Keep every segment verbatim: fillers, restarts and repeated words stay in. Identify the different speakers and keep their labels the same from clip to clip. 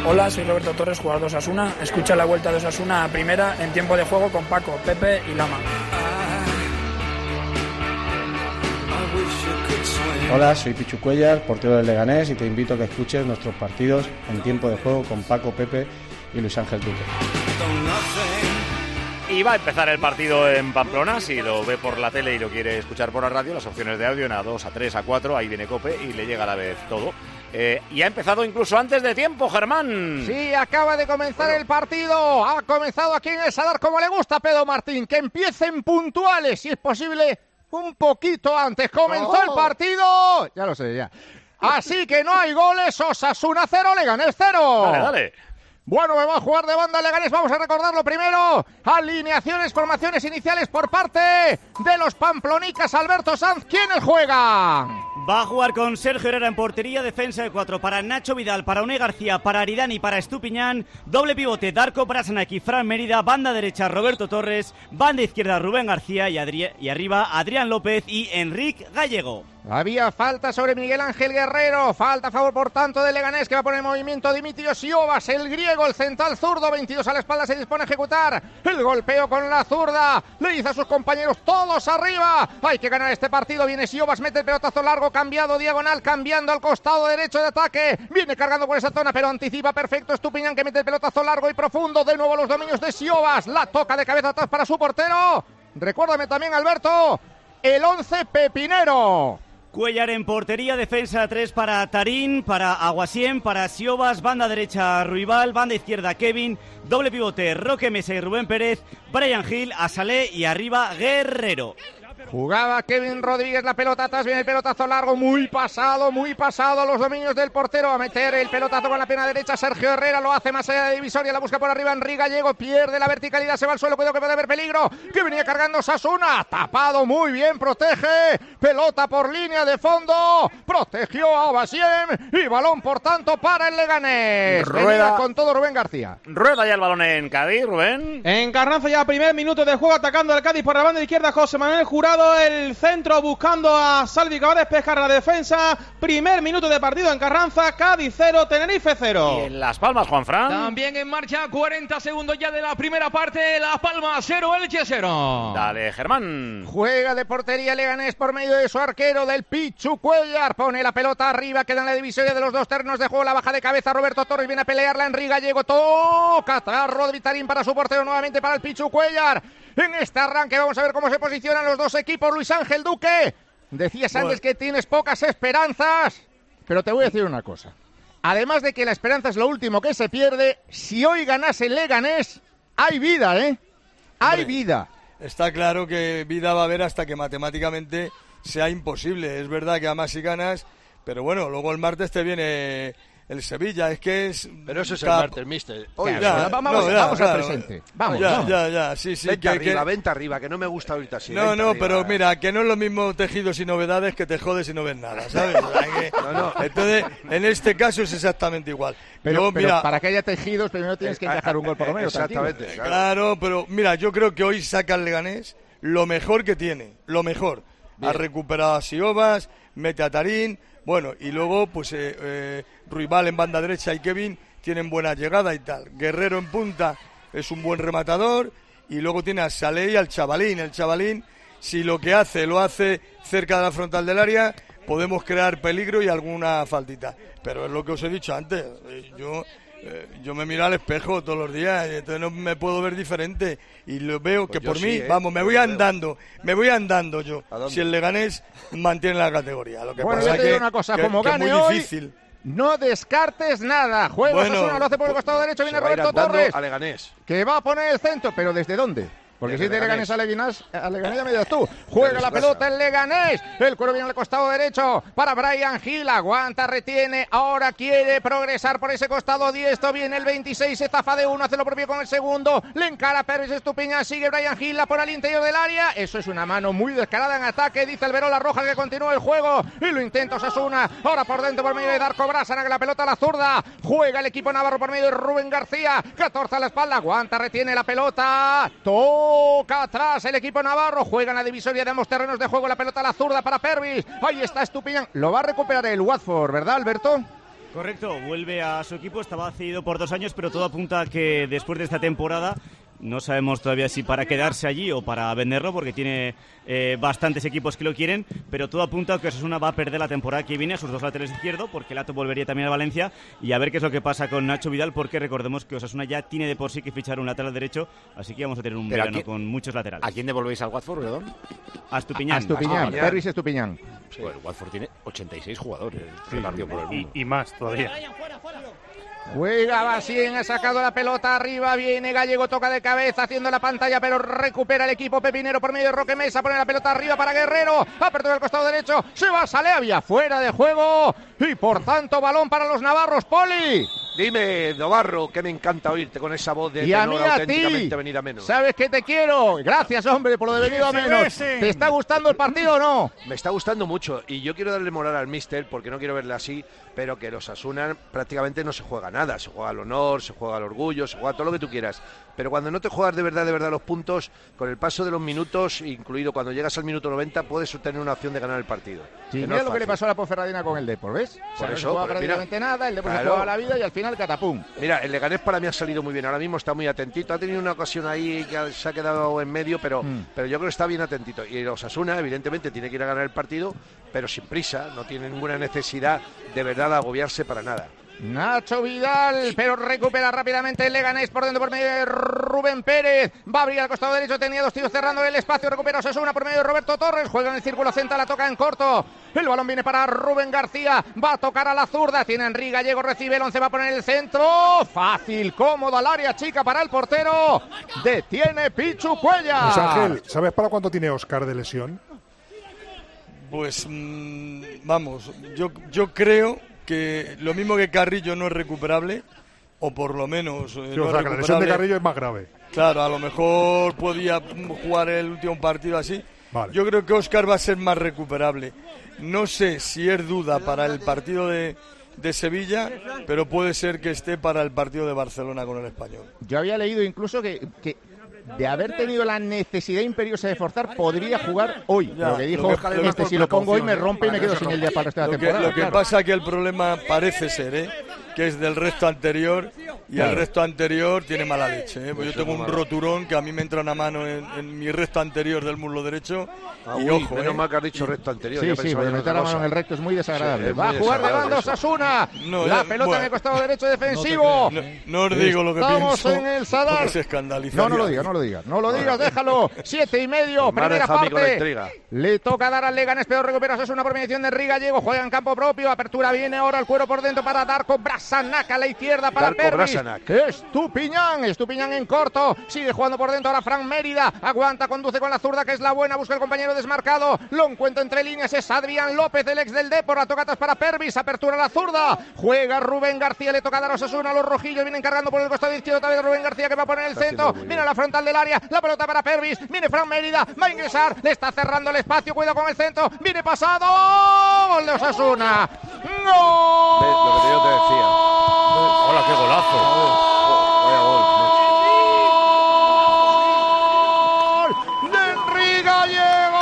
Speaker 1: Hola, soy Roberto Torres, jugador de Osasuna. Escucha la vuelta de Osasuna a primera en tiempo de juego con Paco, Pepe y Lama.
Speaker 2: Hola, soy Pichu Cuellar, portero del Leganés, y te invito a que escuches nuestros partidos en tiempo de juego con Paco, Pepe y Luis Ángel Duque.
Speaker 3: Y va a empezar el partido en Pamplona. Si lo ve por la tele y lo quiere escuchar por la radio, las opciones de audio en A dos, A tres, A cuatro, ahí viene Cope y le llega a la vez todo. Eh, y ha empezado incluso antes de tiempo, Germán.
Speaker 4: Sí, acaba de comenzar bueno. el partido. Ha comenzado aquí en el Sadar como le gusta a Pedro Martín. Que empiecen puntuales, si es posible, un poquito antes. Comenzó oh. el partido. Ya lo sé, ya. Así que no hay goles. Osasuna cero, Leganés cero.
Speaker 3: Dale, dale.
Speaker 4: Bueno, me va a jugar de banda Leganés, vamos a recordarlo primero. Alineaciones, formaciones iniciales por parte de los pamplonicas. Alberto Sanz, ¿quiénes juegan?
Speaker 5: Va a jugar con Sergio Herrera en portería, defensa de cuatro para Nacho Vidal, para Unai García, para Aridani y para Estupiñán. Doble pivote, Darko Brasanac, Fran Mérida. Banda derecha, Roberto Torres. Banda izquierda, Rubén García. Y, Adri- y arriba, Adrián López y Enrique Gallego.
Speaker 4: Había falta sobre Miguel Ángel Guerrero. Falta a favor, por tanto, de Leganés, que va a poner en movimiento Dimitrios Siobas, el griego, el central zurdo. veintidós a la espalda, se dispone a ejecutar el golpeo con la zurda. Le dice a sus compañeros, todos arriba. Hay que ganar este partido. Viene Siobas, mete el pelotazo largo, cambiado diagonal, cambiando al costado derecho de ataque. Viene cargando por esa zona, pero anticipa perfecto Estupiñán, que mete el pelotazo largo y profundo. De nuevo los dominios de Siobas. La toca de cabeza atrás para su portero. Recuérdame también, Alberto, el once pepinero.
Speaker 5: Cuellar en portería, defensa tres para Tarín, para Aguasien, para Siobas, banda derecha Ruibal, banda izquierda Kevin, doble pivote Roque Mesa y Rubén Pérez, Brian Gil, Asalé y arriba Guerrero.
Speaker 4: Jugaba Kevin Rodríguez, la pelota atrás, viene el pelotazo largo, muy pasado, muy pasado a los dominios del portero. A meter el pelotazo con la pierna derecha Sergio Herrera, lo hace más allá de divisoria, la busca por arriba Enrique Gallego, pierde la verticalidad, se va al suelo, cuidado que puede haber peligro, que venía cargando Osasuna, tapado muy bien, protege, pelota por línea de fondo, protegió a Basiem y balón por tanto para el Leganés.
Speaker 3: Rueda
Speaker 4: venía con todo Rubén García.
Speaker 3: Rueda ya el balón en Cádiz, Rubén.
Speaker 6: En Carranza ya primer minuto de juego, atacando al Cádiz por la banda izquierda José Manuel Jurado. El centro buscando a Salvi, que va a despejar la defensa. Primer minuto de partido en Carranza. Cádiz cero, Tenerife cero.
Speaker 3: Y en Las Palmas, Juanfran.
Speaker 7: También en marcha, cuarenta segundos ya de la primera parte. Las Palmas cero, Elche cero.
Speaker 3: Dale, Germán.
Speaker 4: Juega de portería Leganés por medio de su arquero, del Pichu Cuellar. Pone la pelota arriba, queda en la divisoria de los dos terrenos de juego. La baja de cabeza Roberto Torres, viene a pelearla Enrique Gallego. Toca atrás Rodri Tarín para su portero, nuevamente para el Pichu Cuellar. En este arranque vamos a ver cómo se posicionan los dos equipos. Luis Ángel Duque, decías antes bueno. que tienes pocas esperanzas, pero te voy a decir una cosa. Además de que la esperanza es lo último que se pierde, si hoy ganase el Leganés, hay vida, ¿eh? Hay Hombre, vida.
Speaker 8: Está claro que vida va a haber hasta que matemáticamente sea imposible. Es verdad que además si ganas, pero bueno, luego el martes te viene el Sevilla, es que es...
Speaker 9: Pero eso es el martes, mister.
Speaker 4: Oye, ya, vamos, no, ya, vamos claro, al presente. Vamos,
Speaker 8: ya,
Speaker 4: vamos.
Speaker 8: ya, ya, sí, sí.
Speaker 9: Vente
Speaker 8: que,
Speaker 9: arriba,
Speaker 8: que...
Speaker 9: vente arriba, que no me gusta ahorita así.
Speaker 8: No, no,
Speaker 9: arriba,
Speaker 8: pero
Speaker 9: eh.
Speaker 8: mira, que no es lo mismo tejidos y novedades que te jodes y no ves nada, ¿sabes? que...
Speaker 9: no, no.
Speaker 8: Entonces, en este caso es exactamente igual.
Speaker 4: Pero,
Speaker 8: yo,
Speaker 4: pero
Speaker 8: mira,
Speaker 4: para que haya tejidos, primero tienes que encajar un gol por lo menos.
Speaker 9: Exactamente.
Speaker 8: Claro. claro, pero mira, yo creo que hoy saca el Leganés lo mejor que tiene, lo mejor. Bien. Ha recuperado a Siobas, mete a Tarín, bueno, y luego, pues, eh, eh, Ruibal en banda derecha y Kevin tienen buena llegada y tal. Guerrero en punta es un buen rematador y luego tiene a Salé y al Chavalín. El Chavalín, si lo que hace lo hace cerca de la frontal del área, podemos crear peligro y alguna faltita. Pero es lo que os he dicho antes. Yo, eh, yo me miro al espejo todos los días y entonces no me puedo ver diferente. Y lo veo pues que por sí, mí, ¿eh? vamos, me voy andando, me voy andando yo. Si el Leganés mantiene la categoría. Lo que
Speaker 4: bueno,
Speaker 8: pasa
Speaker 4: yo te digo
Speaker 8: que,
Speaker 4: una cosa,
Speaker 8: que,
Speaker 4: como
Speaker 8: que
Speaker 4: gane
Speaker 8: es muy
Speaker 4: hoy,
Speaker 8: difícil.
Speaker 4: No descartes nada. Juega
Speaker 8: bueno,
Speaker 4: Osasuna, lo hace por el costado derecho, viene Roberto Torres,
Speaker 9: a Leganés,
Speaker 4: que va a poner el centro, pero ¿desde dónde? Porque si te Leganés a Leganés, a Leganés ya me digas tú. Juega la pelota el Leganés. El cuero viene al costado derecho para Brian Gil. Aguanta, retiene. Ahora quiere progresar por ese costado diestro. Viene el veintiséis, se zafa de uno, hace lo propio con el segundo. Le encara Pérez Estupiñán. Sigue Brian Gil, la pone al interior del área. Eso es una mano muy descarada en ataque. Dice Alberola Rojas que continúa el juego. Y lo intenta Osasuna. Ahora por dentro por medio de Darko Brasanac. La pelota a la zurda. Juega el equipo navarro por medio de Rubén García. catorce a la espalda. Aguanta, retiene la pelota. Todo. Toca atrás el equipo navarro, juega en la divisoria de ambos terrenos de juego, la pelota a la zurda para Pervis, ahí está Estupiñán, lo va a recuperar el Watford, ¿verdad, Alberto?
Speaker 5: Correcto, vuelve a su equipo, estaba cedido por dos años, pero todo apunta a que después de esta temporada, no sabemos todavía si para quedarse allí o para venderlo, porque tiene eh, bastantes equipos que lo quieren, pero todo apunta a que Osasuna va a perder la temporada que viene a sus dos laterales izquierdos, porque Lato volvería también a Valencia, y a ver qué es lo que pasa con Nacho Vidal, porque recordemos que Osasuna ya tiene de por sí que fichar un lateral derecho, así que vamos a tener un
Speaker 3: Pero
Speaker 5: verano
Speaker 3: aquí,
Speaker 5: con muchos laterales.
Speaker 3: ¿A quién devolvéis al Watford, perdón?
Speaker 5: A Estupiñán.
Speaker 4: A Estupiñán,
Speaker 3: Ah,
Speaker 4: Pervis Estupiñán.
Speaker 3: Sí. Bueno, el Watford tiene ochenta y seis jugadores repartidos por el mundo.
Speaker 10: Y, y más todavía.
Speaker 4: Juega Basien, ha sacado la pelota arriba, viene Gallego, toca de cabeza haciendo la pantalla, pero recupera el equipo pepinero por medio de Roque Mesa, pone la pelota arriba para Guerrero, apertura del costado derecho, se va Salevia, fuera de juego y por tanto balón para los navarros. Poli.
Speaker 9: Dime, Novarro, que me encanta oírte con esa voz de
Speaker 4: y a
Speaker 9: tenor
Speaker 4: mí a
Speaker 9: auténticamente
Speaker 4: ti,
Speaker 9: venir a menos.
Speaker 4: sabes que te quiero, gracias hombre por lo de venido a menos. ¿Te está gustando el partido o no?
Speaker 9: Me está gustando mucho y yo quiero darle moral al míster porque no quiero verle así, pero que los Osasuna prácticamente no se juega nada, se juega al honor, se juega al orgullo, se juega todo lo que tú quieras, pero cuando no te juegas de verdad, de verdad los puntos, con el paso de los minutos, incluido cuando llegas al minuto noventa, puedes tener una opción de ganar el partido.
Speaker 4: Sí,
Speaker 9: que
Speaker 4: mira
Speaker 9: no
Speaker 4: lo que le pasó a la Ponferradina con el Depor, ¿ves? O sea,
Speaker 9: Por
Speaker 4: no
Speaker 9: eso,
Speaker 4: se juega
Speaker 9: pues,
Speaker 4: prácticamente
Speaker 9: mira,
Speaker 4: nada, el Depor
Speaker 9: claro.
Speaker 4: se juega la vida y al final catapum.
Speaker 9: Mira, el Leganés para mí ha salido muy bien, ahora mismo está muy atentito, ha tenido una ocasión ahí que se ha quedado en medio, pero, mm. pero yo creo que está bien atentito. Y el Osasuna, evidentemente, tiene que ir a ganar el partido, pero sin prisa, no tiene ninguna necesidad de verdad de agobiarse para nada.
Speaker 4: Nacho Vidal, pero recupera rápidamente el Leganés por dentro por medio de Rubén Pérez. Va a abrir al costado derecho, tenía dos tiros cerrando el espacio, recupera Osasuna por medio de Roberto Torres, juega en el círculo central, la toca en corto. El balón viene para Rubén García, va a tocar a la zurda, tiene Henry Gallego, recibe el once, va a poner el centro. Fácil, cómodo al área chica para el portero. Detiene Pichu Cuellar.
Speaker 11: Luis Ángel, ¿sabes para cuánto tiene Óscar de lesión?
Speaker 8: Pues mmm, vamos, yo, yo creo que lo mismo que Carrillo no es recuperable, o por lo menos eh,
Speaker 11: sí,
Speaker 8: no
Speaker 11: o sea,
Speaker 8: es
Speaker 11: que la lesión de Carrillo es más grave.
Speaker 8: Claro, a lo mejor podía jugar el último partido así.
Speaker 11: Vale.
Speaker 8: Yo creo que Óscar va a ser más recuperable. No sé si es duda para el partido de, de Sevilla, pero puede ser que esté para el partido de Barcelona con el Español.
Speaker 4: Yo había leído incluso que... que... de haber tenido la necesidad imperiosa de forzar, podría jugar hoy. Ya, lo que dijo, lo que, este, si lo pongo hoy me rompe y me quedo sin el día para el resto de la
Speaker 8: lo
Speaker 4: temporada.
Speaker 8: Que, lo que
Speaker 4: claro.
Speaker 8: pasa que el problema parece ser, ¿eh? que es del resto anterior, y claro. el resto anterior tiene mala leche. ¿eh? Pues yo tengo un roturón que a mí me entra una mano en, en mi resto anterior del muslo derecho.
Speaker 9: Ah,
Speaker 8: y
Speaker 9: uy,
Speaker 8: ojo,
Speaker 9: menos
Speaker 8: ¿eh?
Speaker 9: mal que has dicho resto anterior.
Speaker 4: Sí, sí, porque meter la mano en el recto es muy desagradable.
Speaker 9: Sí, es
Speaker 4: Va
Speaker 9: muy
Speaker 4: a jugar de banda Osasuna. No, la pelota bueno, en el costado derecho defensivo.
Speaker 8: No, no, no os digo lo que
Speaker 4: Estamos
Speaker 8: pienso.
Speaker 4: en el Sadar.
Speaker 8: Se escandaliza.
Speaker 4: No, no lo digas, no lo digas. No lo digas, déjalo. Siete y medio, primera parte. Le toca dar al Leganés, pero recupera Osasuna por mediación de Henry Gallego. Juega en campo propio. Apertura viene ahora el cuero por dentro para Darko Brasanac a la izquierda para Pervis. Estupiñán, Estupiñán en corto. Sigue jugando por dentro ahora Fran Mérida. Aguanta, conduce con la zurda que es la buena. Busca el compañero desmarcado. Lo encuentra entre líneas. Es Adrián López, el ex del Depor. La toca atrás para Pervis. Apertura a la zurda. Juega Rubén García. Le toca dar a Osasuna. Los rojillos vienen cargando por el costado izquierdo. Otra vez Rubén García que va a poner el centro. Viene a la frontal del área. La pelota para Pervis. Viene Fran Mérida. Va a ingresar. Le está cerrando el espacio. Cuidado con el centro. Viene pasado. Gol de Osasuna. ¡Gol!
Speaker 9: Lo que yo te decía.
Speaker 3: Hola, qué golazo.
Speaker 9: Vaya gol.
Speaker 4: ¡De Henry Gallego!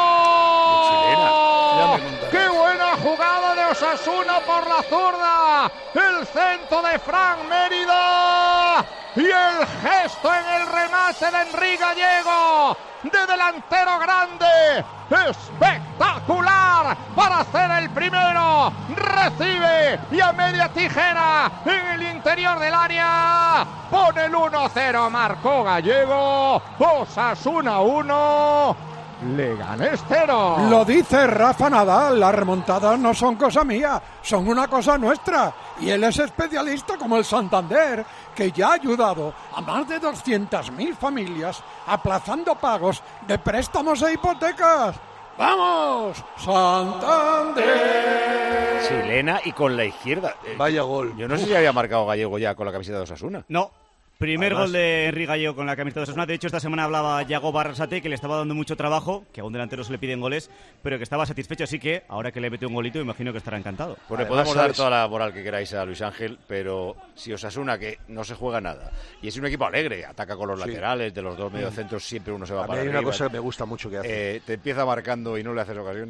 Speaker 4: ¡Qué buena jugada de Osasuna por la zurda! El centro de Fran Mérida y el gesto en el remate de Henry Gallego de delantero grande, espectacular para hacer el primero. Recibe y a media tijera en el interior del área pone el uno cero. Marcó Gallego. Osasuna uno, Leganés cero.
Speaker 12: Lo dice Rafa Nadal, las remontadas no son cosa mía, son una cosa nuestra. Y él es especialista como el Santander, que ya ha ayudado a más de doscientas mil familias aplazando pagos de préstamos e hipotecas. ¡Vamos! ¡Santander!
Speaker 3: Chilena y con la izquierda.
Speaker 9: Vaya gol.
Speaker 3: Yo no sé si había marcado Gallego ya con la camiseta de Osasuna.
Speaker 5: No. Primer
Speaker 3: Además,
Speaker 5: gol de Henry Gallego con la camiseta de Osasuna. De hecho, esta semana hablaba Yago Barrasate, que le estaba dando mucho trabajo, que a un delantero se le piden goles, pero que estaba satisfecho. Así que, ahora que le metió un golito, imagino que estará encantado.
Speaker 3: Pues le podemos dar toda la moral que queráis a Luis Ángel, pero si Osasuna, que no se juega nada, y es un equipo alegre, ataca con los sí. laterales, de los dos mediocentros siempre uno se va
Speaker 9: a
Speaker 3: para
Speaker 9: mí hay
Speaker 3: arriba.
Speaker 9: una cosa que me gusta mucho que hace.
Speaker 3: Eh, te empieza marcando y no le haces ocasiones.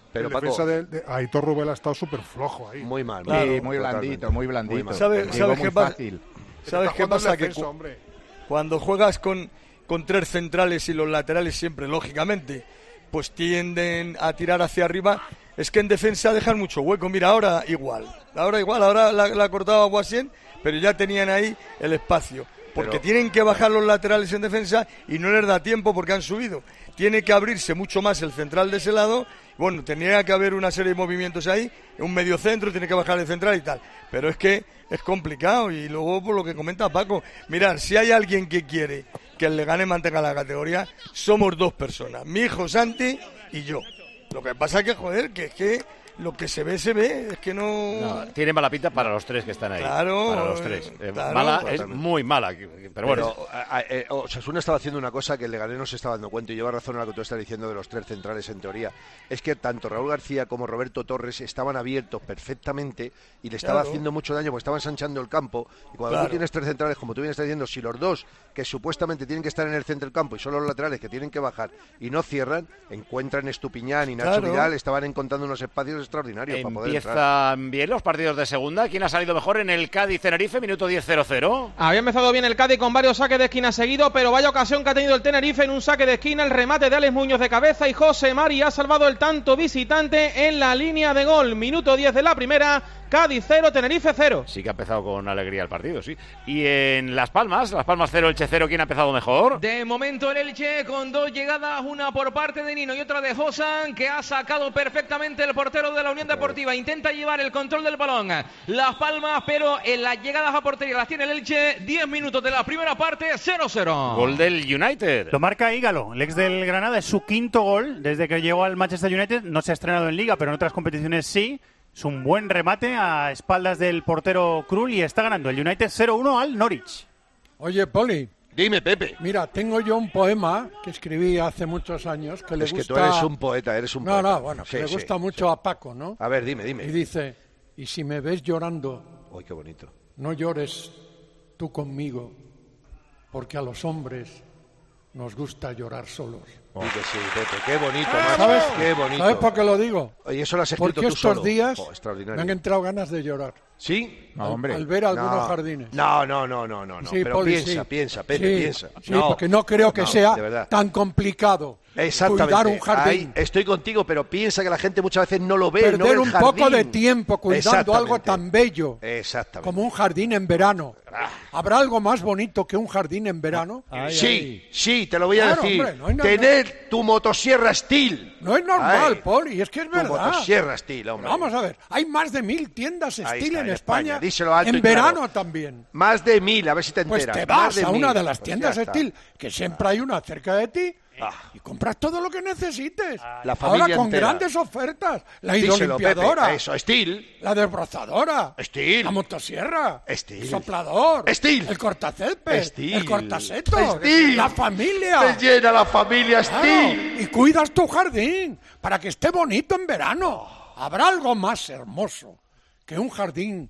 Speaker 9: Pero
Speaker 11: el
Speaker 9: Paco,
Speaker 11: defensa de, de Aitor Rubel ha estado súper flojo ahí.
Speaker 9: Muy mal.
Speaker 4: Claro,
Speaker 9: muy,
Speaker 4: muy blandito, muy blandito.
Speaker 9: Muy
Speaker 8: ¿Sabes,
Speaker 4: Digo,
Speaker 8: ¿sabes
Speaker 4: muy
Speaker 8: qué pasa?
Speaker 4: fácil.
Speaker 8: ¿Sabes qué pasa? Que cu
Speaker 11: hombre.
Speaker 8: cuando juegas con, con tres centrales y los laterales siempre, lógicamente, pues tienden a tirar hacia arriba, es que en defensa dejan mucho hueco. Mira, ahora igual, ahora igual, ahora la, la ha cortado a Guasien, pero ya tenían ahí el espacio. Porque
Speaker 9: Pero...
Speaker 8: tienen que bajar los laterales en defensa y no les da tiempo porque han subido. Tiene que abrirse mucho más el central de ese lado. Bueno, tendría que haber una serie de movimientos ahí, un medio centro, tiene que bajar el central y tal. Pero es que es complicado y luego por lo que comenta Paco, mirad, si hay alguien que quiere que el Leganés mantenga la categoría, somos dos personas, mi hijo Santi y yo. Lo que pasa es que, joder, que es que lo que se ve, se ve, es que no...
Speaker 3: no tiene mala pinta para los tres que están ahí.
Speaker 8: Claro.
Speaker 3: Para los tres. Eh,
Speaker 8: claro,
Speaker 3: mala,
Speaker 8: pues
Speaker 3: es
Speaker 9: también.
Speaker 3: muy mala, pero bueno.
Speaker 9: Pero, a, a, eh, Osasuna estaba haciendo una cosa que el Leganés no se estaba dando cuenta, y lleva razón a lo que tú estás diciendo de los tres centrales en teoría. Es que tanto Raúl García como Roberto Torres estaban abiertos perfectamente y le estaba
Speaker 8: Claro.
Speaker 9: haciendo mucho daño porque estaban ensanchando el campo. Y cuando
Speaker 8: Claro.
Speaker 9: tú tienes tres centrales, como tú bien estás diciendo, si los dos que supuestamente tienen que estar en el centro del campo y son los laterales que tienen que bajar y no cierran, encuentran Estupiñán y Nacho
Speaker 8: Claro.
Speaker 9: Vidal, estaban encontrando unos espacios extraordinarios para poder entrar.
Speaker 3: Empiezan bien los partidos de segunda. ¿Quién ha salido mejor en el Cádiz-Tenerife? Minuto diez cero cero.
Speaker 6: Había empezado bien el Cádiz con varios saques de esquina seguidos, pero vaya ocasión que ha tenido el Tenerife en un saque de esquina, el remate de Alex Muñoz de cabeza y José Mari ha salvado el tanto visitante en la línea de gol. Minuto diez de la primera, Cádiz cero, Tenerife cero.
Speaker 3: Sí que ha empezado con alegría el partido, sí. Y en Las Palmas, Las Palmas cero, Elche cero, ¿quién ha empezado mejor?
Speaker 7: De momento el Elche con dos llegadas, una por parte de Nino y otra de Josan, que ha sacado perfectamente el portero de la Unión Deportiva. Intenta llevar el control del balón Las Palmas, pero en las llegadas a portería las tiene el Elche. diez minutos de la primera parte, cero cero.
Speaker 3: Gol del United.
Speaker 5: Lo marca Ígalo, el ex del Granada, es su quinto gol desde que llegó al Manchester United. No se ha estrenado en Liga, pero en otras competiciones sí. Es un buen remate a espaldas del portero Krul y está ganando el United cero uno al Norwich.
Speaker 12: Oye, Poli.
Speaker 9: Dime, Pepe.
Speaker 12: Mira, tengo yo un poema que escribí hace muchos años que le
Speaker 9: Es
Speaker 12: gusta...
Speaker 9: que tú eres un poeta, eres un
Speaker 12: no,
Speaker 9: poeta.
Speaker 12: No, bueno, que
Speaker 9: Sí,
Speaker 12: le
Speaker 9: sí,
Speaker 12: gusta mucho
Speaker 9: sí.
Speaker 12: a Paco, ¿no?
Speaker 9: A ver, dime, dime.
Speaker 12: Y dice, y si me ves llorando,
Speaker 9: Uy, qué bonito.
Speaker 12: no llores tú conmigo, porque a los hombres nos gusta llorar solos.
Speaker 9: Oh. Y que sí, Pepe, qué bonito, macho,
Speaker 12: ¿Sabes?
Speaker 9: qué bonito.
Speaker 12: ¿Sabes por qué lo digo?
Speaker 9: Y eso lo has escrito
Speaker 12: Porque
Speaker 9: tú
Speaker 12: estos
Speaker 9: solo.
Speaker 12: días
Speaker 9: Oh, extraordinario.
Speaker 12: me han entrado ganas de llorar.
Speaker 9: ¿Sí?
Speaker 4: No,
Speaker 12: al,
Speaker 4: hombre.
Speaker 12: al ver algunos
Speaker 9: no.
Speaker 12: jardines.
Speaker 9: No, no, no, no, no. no.
Speaker 12: Sí,
Speaker 9: Pero
Speaker 12: Poli,
Speaker 9: piensa,
Speaker 12: sí.
Speaker 9: piensa, Pepe,
Speaker 12: Sí,
Speaker 9: piensa.
Speaker 12: Sí,
Speaker 9: no,
Speaker 12: porque no creo que
Speaker 9: no,
Speaker 12: sea
Speaker 9: de verdad.
Speaker 12: tan complicado
Speaker 9: Exactamente.
Speaker 12: cuidar un jardín.
Speaker 9: Ahí estoy contigo, pero piensa que la gente muchas veces no lo ve, no ve
Speaker 12: Perder
Speaker 9: el
Speaker 12: un
Speaker 9: jardín.
Speaker 12: poco de tiempo cuidando algo tan bello
Speaker 9: Exactamente.
Speaker 12: como un jardín en verano. ¿Habrá algo más bonito que un jardín en verano?
Speaker 9: Ay, sí, ay. sí, te lo voy a
Speaker 12: Claro,
Speaker 9: decir.
Speaker 12: hombre, no hay nada-
Speaker 9: Tener tu motosierra Steel.
Speaker 12: No es normal,
Speaker 9: Ay,
Speaker 12: Poli, es que es
Speaker 9: tu
Speaker 12: verdad.
Speaker 9: motosierra Steel, hombre.
Speaker 12: Vamos a ver, hay más de mil tiendas
Speaker 9: Ahí
Speaker 12: Steel
Speaker 9: está,
Speaker 12: en
Speaker 9: en
Speaker 12: España,
Speaker 9: España. Díselo alto
Speaker 12: en
Speaker 9: y claro.
Speaker 12: verano también.
Speaker 9: Más de mil, a ver si te
Speaker 12: Pues
Speaker 9: enteras.
Speaker 12: te
Speaker 9: Más
Speaker 12: vas
Speaker 9: de
Speaker 12: a una
Speaker 9: mil.
Speaker 12: de las
Speaker 9: Pues
Speaker 12: tiendas
Speaker 9: ya está.
Speaker 12: Steel, que siempre hay una cerca de ti,
Speaker 9: Ah,
Speaker 12: y compras todo lo que necesites.
Speaker 9: la familia
Speaker 12: Ahora con
Speaker 9: entera.
Speaker 12: grandes ofertas. La
Speaker 9: Díselo,
Speaker 12: hidrolimpiadora,
Speaker 9: Pepe, eso, Steel.
Speaker 12: la desbrozadora,
Speaker 9: Steel.
Speaker 12: la motosierra,
Speaker 9: Steel.
Speaker 12: el soplador,
Speaker 9: Steel.
Speaker 12: el cortacésped,
Speaker 9: Steel.
Speaker 12: el cortasetos,
Speaker 9: Steel.
Speaker 12: la familia.
Speaker 9: Te llena la familia
Speaker 12: Claro,
Speaker 9: Steel.
Speaker 12: y cuidas tu jardín para que esté bonito en verano. ¿Habrá algo más hermoso que un jardín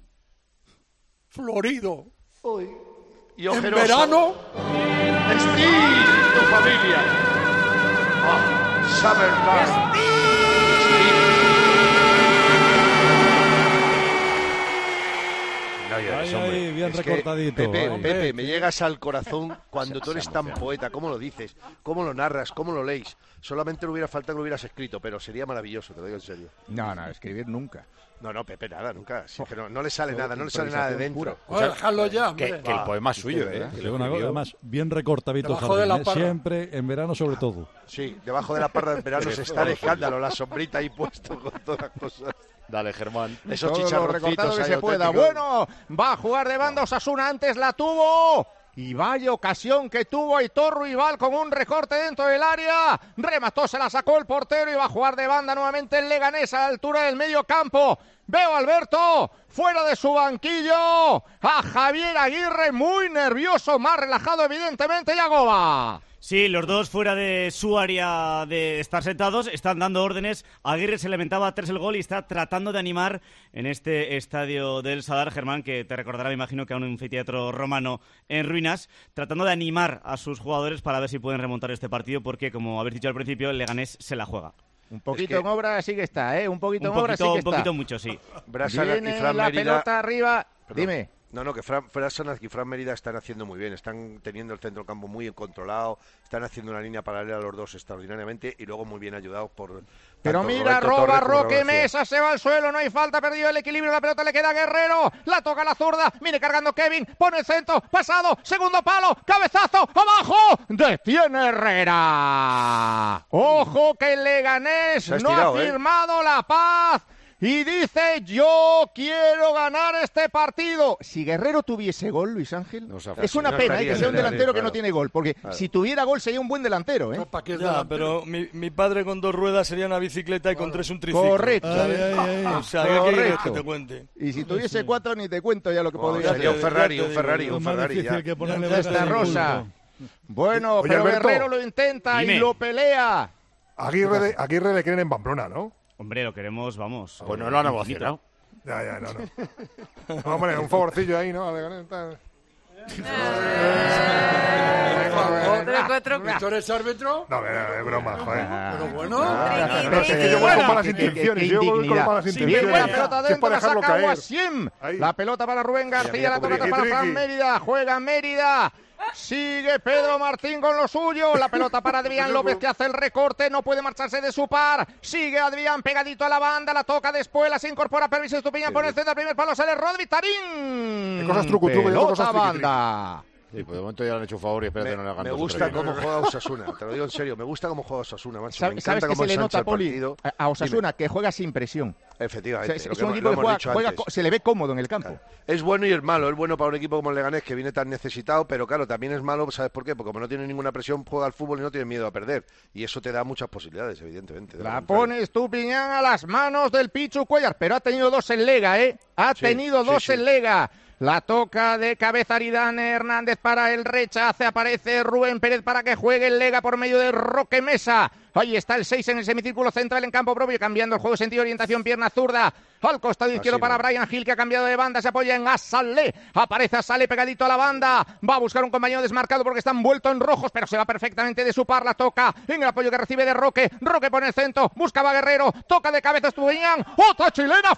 Speaker 12: florido
Speaker 9: Uy. Y
Speaker 12: en
Speaker 9: ojeroso.
Speaker 12: verano?
Speaker 9: Steel, tu familia. Oh, summertime.
Speaker 3: No llores,
Speaker 10: Ahí,
Speaker 3: hombre.
Speaker 10: ahí, bien
Speaker 9: Es que,
Speaker 10: recortadito.
Speaker 9: Pepe,
Speaker 10: ahí.
Speaker 9: Pepe, me llegas al corazón cuando tú
Speaker 3: Se-
Speaker 9: eres
Speaker 3: se
Speaker 9: tan
Speaker 3: emociona.
Speaker 9: poeta. ¿Cómo lo dices? ¿Cómo lo narras? ¿Cómo lo leéis? Solamente le hubiera faltado que lo hubieras escrito, pero sería maravilloso, te lo digo en serio.
Speaker 4: No, no, escribir nunca.
Speaker 9: No, no, Pepe, nada, nunca. Sí, que no, no le sale nada, no le sale nada de dentro.
Speaker 12: Oye, dejadlo ya,
Speaker 3: Que,
Speaker 12: hombre.
Speaker 3: que el poema es suyo, ¿eh?
Speaker 10: Te digo una cosa, además, bien recortadito el
Speaker 12: Debajo de
Speaker 10: jardín,
Speaker 12: la
Speaker 10: ¿eh?
Speaker 12: parra.
Speaker 10: Siempre en verano sobre todo.
Speaker 9: Sí, debajo de la parra del verano se está de escándalo, la sombrita ahí puesto con todas las cosas.
Speaker 3: Dale, Germán.
Speaker 9: Esos
Speaker 4: Todo lo recortado
Speaker 9: chicharroncitos
Speaker 4: que
Speaker 9: ahí
Speaker 4: se pueda.
Speaker 9: auténticos.
Speaker 4: Bueno, va a jugar de banda Osasuna, antes la tuvo. Y vaya ocasión que tuvo Aitor Ruibal con un recorte dentro del área. Remató, se la sacó el portero y va a jugar de banda nuevamente el Leganés a la altura del medio campo. Veo a Alberto fuera de su banquillo. A Javier Aguirre muy nervioso, más relajado evidentemente, Yagoba.
Speaker 5: Sí, los dos fuera de su área de estar sentados están dando órdenes. Aguirre se lamentaba tras el gol y está tratando de animar en este estadio del Sadar, Germán, que te recordará, me imagino, que a un anfiteatro romano en ruinas, tratando de animar a sus jugadores para ver si pueden remontar este partido, porque, como habéis dicho al principio, el Leganés se la juega.
Speaker 4: Un poquito
Speaker 9: es que...
Speaker 4: en obra sí que está, ¿eh? Un poquito
Speaker 5: un
Speaker 4: en obra
Speaker 5: poquito,
Speaker 4: sí que
Speaker 5: un poquito
Speaker 4: está.
Speaker 5: mucho, sí.
Speaker 9: Brasana
Speaker 4: Viene
Speaker 9: y Fran
Speaker 4: la
Speaker 9: Mérida...
Speaker 4: pelota arriba.
Speaker 9: Perdón.
Speaker 4: Dime.
Speaker 9: No, no, que Fran Brasana y Fran Mérida están haciendo muy bien, están teniendo el centro del campo muy controlado, están haciendo una línea paralela a los dos extraordinariamente y luego muy bien ayudados por...
Speaker 4: Pero mira,
Speaker 9: Roberto
Speaker 4: roba
Speaker 9: Torres como
Speaker 4: Roque
Speaker 9: Raúl García.
Speaker 4: Mesa, se va al suelo, no hay falta, perdió el equilibrio, la pelota le queda a Guerrero, la toca la zurda, viene cargando Kevin, pone el centro, pasado, segundo palo, cabezazo, abajo, detiene Herrera. Ojo que el Leganés
Speaker 9: Se ha
Speaker 4: no
Speaker 9: estirado,
Speaker 4: ha
Speaker 9: ¿eh?
Speaker 4: firmado la paz. Y dice, yo quiero ganar este partido. Si Guerrero tuviese gol, Luis Ángel,
Speaker 9: No, o sea,
Speaker 4: es una
Speaker 9: no
Speaker 4: pena
Speaker 9: estaría,
Speaker 4: ¿eh? que sea un
Speaker 9: no estaría,
Speaker 4: delantero que
Speaker 9: claro.
Speaker 4: no tiene gol, porque
Speaker 9: Claro.
Speaker 4: si tuviera gol sería un buen delantero, ¿eh?
Speaker 12: ¿Para qué es
Speaker 8: Ya,
Speaker 12: delantero?
Speaker 8: pero mi, mi padre con dos ruedas sería una bicicleta y con tres un triciclo.
Speaker 4: Correcto.
Speaker 8: Ay, ay, ay, ay. O sea, ¿qué quieres
Speaker 4: Correcto.
Speaker 8: que te cuente?
Speaker 4: Y si tuviese cuatro, ni te cuento ya lo que
Speaker 9: Bueno,
Speaker 4: podría
Speaker 9: sería un
Speaker 4: hacer.
Speaker 9: Ferrari,
Speaker 8: ya te
Speaker 9: un Ferrari,
Speaker 8: digo,
Speaker 9: un
Speaker 10: Lo más
Speaker 9: Ferrari
Speaker 10: difícil
Speaker 9: ya.
Speaker 10: que ponerle
Speaker 4: Ya está
Speaker 10: brazos en el
Speaker 4: Rosa.
Speaker 10: pulpo.
Speaker 4: Bueno,
Speaker 11: Oye,
Speaker 4: pero
Speaker 11: Alberto.
Speaker 4: Guerrero lo intenta
Speaker 5: Dime.
Speaker 4: y lo pelea.
Speaker 11: Aguirre, de- Aguirre le quieren en Pamplona, ¿no?
Speaker 5: Hombre, lo queremos, vamos.
Speaker 3: Pues no lo han negociado.
Speaker 11: Ya, ya, no, no. No, hombre, un favorcillo ahí, ¿no? De- tal.
Speaker 12: ¿Tú eres árbitro?
Speaker 11: No, no, es broma, joder.
Speaker 12: Pero bueno.
Speaker 11: No, es que yo voy con malas
Speaker 4: Qué- qué-
Speaker 11: intenciones.
Speaker 4: qué
Speaker 11: Yo voy con
Speaker 4: indignidad.
Speaker 11: malas
Speaker 4: Bien,
Speaker 11: intenciones.
Speaker 4: buena pelota
Speaker 11: Si es
Speaker 4: dentro,
Speaker 11: para
Speaker 4: la
Speaker 11: dejarlo
Speaker 4: saca
Speaker 11: caer.
Speaker 4: Guasiem.
Speaker 11: Ahí.
Speaker 4: La pelota para Rubén García,
Speaker 9: mira
Speaker 4: la
Speaker 9: cómo
Speaker 4: toca
Speaker 9: triqui,
Speaker 4: para Fran
Speaker 11: triqui.
Speaker 4: Mérida, juega Mérida. Sigue Pedro Martín con lo suyo. La pelota para Adrián López que hace el recorte. No puede marcharse de su par. Sigue Adrián pegadito a la banda. La toca después. La se incorpora Pervis Estupiñán. Pone el centro. El primer palo sale Rodri Tarín.
Speaker 11: Hay cosas truco, truco, y hay
Speaker 4: Pelota
Speaker 11: cosas triqui, triqui.
Speaker 4: banda.
Speaker 3: Sí, pues de momento ya le han hecho un favor y espérate
Speaker 9: Me,
Speaker 3: no le hagan
Speaker 9: me
Speaker 3: dos
Speaker 9: gusta
Speaker 3: otros.
Speaker 9: cómo juega Osasuna, te lo digo en serio, me gusta cómo juega Osasuna, macho. Me
Speaker 4: ¿Sabes
Speaker 9: encanta
Speaker 4: qué
Speaker 9: cómo
Speaker 4: se le
Speaker 9: ensancha
Speaker 4: nota,
Speaker 9: el
Speaker 4: Poli?
Speaker 9: partido.
Speaker 4: A- A Osasuna, que juega sin presión. O
Speaker 9: Efectivamente,
Speaker 4: sea, es
Speaker 9: lo
Speaker 4: es
Speaker 9: que
Speaker 4: un
Speaker 9: hemos-
Speaker 4: equipo
Speaker 9: lo
Speaker 4: que
Speaker 9: hemos
Speaker 4: juega,
Speaker 9: dicho
Speaker 4: juega
Speaker 9: antes.
Speaker 4: co- se le ve cómodo en el campo.
Speaker 9: Es bueno y es malo, es bueno para un equipo como el Leganés que viene tan necesitado, pero claro, también es malo, ¿sabes por qué? Porque como no tiene ninguna presión, juega al fútbol y no tiene miedo a perder. Y eso te da muchas posibilidades, evidentemente. de lo
Speaker 4: La
Speaker 9: contrario.
Speaker 4: pone Estupiñán a las manos del Pichu Cuellar, pero ha tenido dos en Lega, ¿eh? Ha
Speaker 9: Sí,
Speaker 4: tenido
Speaker 9: sí,
Speaker 4: dos
Speaker 9: sí.
Speaker 4: en Lega. La toca de cabeza Aridane Hernández para el rechace. Aparece Rubén Pérez para que juegue el Lega por medio de Roque Mesa. Ahí está el seis en el semicírculo central en campo propio, cambiando el juego sentido orientación, pierna zurda. Al costado izquierdo
Speaker 9: Así
Speaker 4: para
Speaker 9: no.
Speaker 4: Brian Hill, que ha cambiado de banda, se apoya en Asalé. Aparece Asalé pegadito a la banda. Va a buscar un compañero desmarcado porque está envuelto en rojos, pero se va perfectamente de su par. La toca en el apoyo que recibe de Roque. Roque pone el centro, buscaba a Guerrero, toca de cabeza Estupiñán. ¡Otra chilena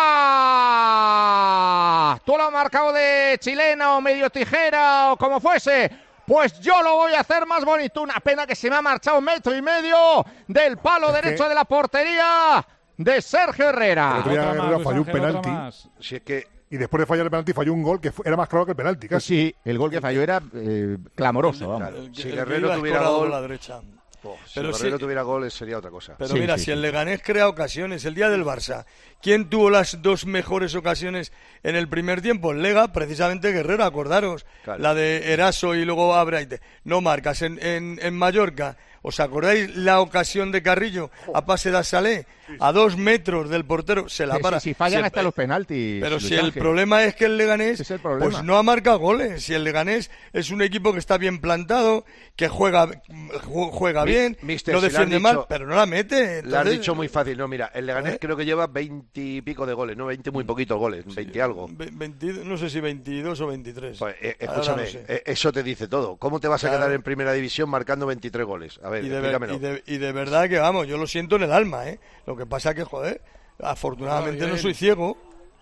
Speaker 4: fuera! Tú lo has marcado de chilena o medio tijera o como fuese. Pues yo lo voy a hacer más bonito. Una pena que se me ha marchado un metro y medio del palo
Speaker 11: Es
Speaker 4: derecho
Speaker 11: que-
Speaker 4: de la portería de Sergio Herrera.
Speaker 11: El otro día
Speaker 10: Otra más,
Speaker 11: Herrera
Speaker 10: Luis
Speaker 11: falló un
Speaker 10: Ángel, otra
Speaker 11: penalti.
Speaker 10: más.
Speaker 9: Si es que
Speaker 11: Y después de fallar el penalti falló un gol que fue- era más claro que el penalti, casi.
Speaker 4: Sí, el gol que falló era eh, clamoroso, vamos.
Speaker 9: Claro, si
Speaker 8: El que
Speaker 9: Guerrero
Speaker 8: iba
Speaker 9: tuviera
Speaker 8: escorado
Speaker 9: gol,
Speaker 8: por la derecha.
Speaker 9: oh, si
Speaker 8: Pero
Speaker 9: Guerrero
Speaker 8: sí-
Speaker 9: tuviera gol sería otra cosa.
Speaker 8: Pero
Speaker 4: Sí,
Speaker 8: mira,
Speaker 4: sí,
Speaker 8: si
Speaker 4: sí.
Speaker 8: el Leganés crea ocasiones, el día del Barça, ¿quién tuvo las dos mejores ocasiones en el primer tiempo? El Lega, precisamente Guerrero, acordaros.
Speaker 9: Claro.
Speaker 8: La de Eraso y luego Abraite. No marcas. En, en, en Mallorca, ¿os acordáis la ocasión de Carrillo a pase de Salé? A dos metros del portero, se la
Speaker 4: Sí,
Speaker 8: para.
Speaker 4: sí, sí, fallan
Speaker 8: Se-
Speaker 4: hasta los penaltis.
Speaker 8: Pero
Speaker 4: Luis
Speaker 8: si el
Speaker 4: Ángel.
Speaker 8: problema es que el Leganés
Speaker 4: Ese es el problema.
Speaker 8: pues no ha marcado goles. Si el Leganés es un equipo que está bien plantado, que juega ju- juega
Speaker 9: Mi-
Speaker 8: bien,
Speaker 9: mister,
Speaker 8: no
Speaker 9: si le han
Speaker 8: defiende
Speaker 9: dicho-
Speaker 8: mal, pero no la mete.
Speaker 9: Le has
Speaker 8: entonces-
Speaker 9: dicho muy fácil, no, mira, el Leganés
Speaker 8: ¿Eh?
Speaker 9: creo que lleva veinte y pico de goles, no veinte muy poquitos goles, veinte algo.
Speaker 8: Ve- veinte no sé si veintidós o veintitrés.
Speaker 9: Pues, eh,
Speaker 8: Ahora
Speaker 9: escúchame,
Speaker 8: no sé.
Speaker 9: eh, eso te dice todo. ¿Cómo te vas a
Speaker 8: Claro.
Speaker 9: quedar en primera división marcando veintitrés goles? A ver,
Speaker 8: Y de, ver-
Speaker 9: explícamelo.
Speaker 8: y, de, y de verdad que, vamos, yo lo siento en el alma, ¿eh? Lo que pasa que, joder, afortunadamente
Speaker 11: Ay,
Speaker 8: no
Speaker 11: ay.
Speaker 8: soy ciego.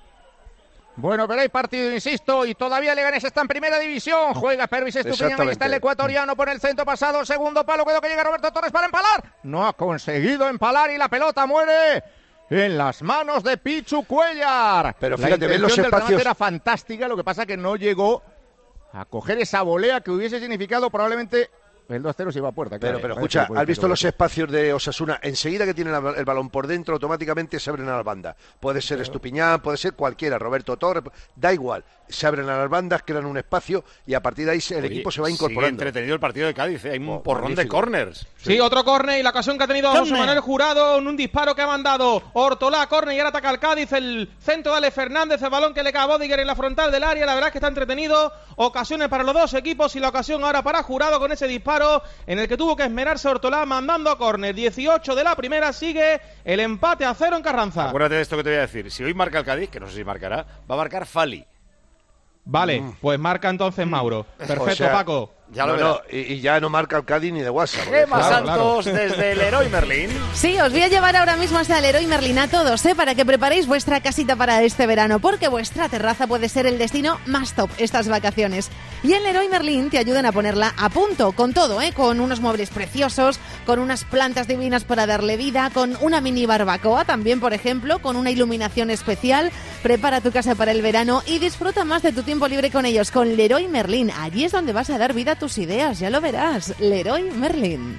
Speaker 4: Bueno, pero hay partido, insisto, y todavía Leganés está en primera división. Juega Pervis Estupiñán, ahí está el
Speaker 9: Exactamente.
Speaker 4: ecuatoriano por el centro pasado, segundo palo, creo que llega Roberto Torres para empalar. No ha conseguido empalar y la pelota muere en las manos de Pichu Cuellar.
Speaker 9: Pero
Speaker 4: La
Speaker 9: fíjate, ves los
Speaker 4: intención del remate
Speaker 9: espacios-
Speaker 4: era fantástica, lo que pasa que no llegó a coger esa volea que hubiese significado probablemente el dos cero se iba a puerta.
Speaker 9: Pero,
Speaker 4: claro.
Speaker 9: pero
Speaker 4: Parece
Speaker 9: escucha,
Speaker 4: que puede
Speaker 9: ¿has visto
Speaker 4: ser
Speaker 9: los espacios de Osasuna? Enseguida que tiene la- el balón por dentro, automáticamente se abren a las bandas. Puede ser Estupiñán, puede ser cualquiera, Roberto Torres, da igual. Se abren a las bandas, crean un espacio y a partir de ahí el
Speaker 3: Oye,
Speaker 9: equipo se va
Speaker 3: sigue
Speaker 9: incorporando.
Speaker 3: entretenido el partido de Cádiz, ¿eh? Hay un
Speaker 9: Oh,
Speaker 3: porrón de
Speaker 9: magnífico.
Speaker 3: corners.
Speaker 6: Sí, otro córner y la ocasión que ha tenido José
Speaker 5: Córner.
Speaker 6: Manuel Jurado en un disparo que ha mandado Ortolá, córner y ahora ataca al Cádiz, el centro de Ale Fernández, el balón que le cae a Bodiger en la frontal del área, la verdad es que está entretenido, ocasiones para los dos equipos y la ocasión ahora para Jurado con ese disparo en el que tuvo que esmerarse Ortolá mandando a córner, dieciocho de la primera, sigue el empate a cero en Carranza.
Speaker 3: Acuérdate de esto que te voy a decir. Si hoy marca el Cádiz, que no sé si marcará, va a marcar Fali.
Speaker 6: Vale, pues marca entonces Mauro. Perfecto,
Speaker 9: O sea,
Speaker 6: Paco.
Speaker 3: Ya lo
Speaker 9: no, no, y, y ya no marca el Cádiz ni de WhatsApp.
Speaker 3: Gemma claro, Santos claro. Desde el Leroy Merlin.
Speaker 13: Sí, os voy a llevar ahora mismo hasta el Leroy Merlin a todos, ¿eh? Para que preparéis vuestra casita para este verano, porque vuestra terraza puede ser el destino más top estas vacaciones. Y en Leroy Merlin te ayudan a ponerla a punto, con todo, ¿eh? Con unos muebles preciosos, con unas plantas divinas para darle vida, con una mini barbacoa también, por ejemplo, con una iluminación especial. Prepara tu casa para el verano y disfruta más de tu tiempo libre con ellos, con Leroy Merlin. Allí es donde vas a dar vida a tus ideas, ya lo verás. Leroy Merlin.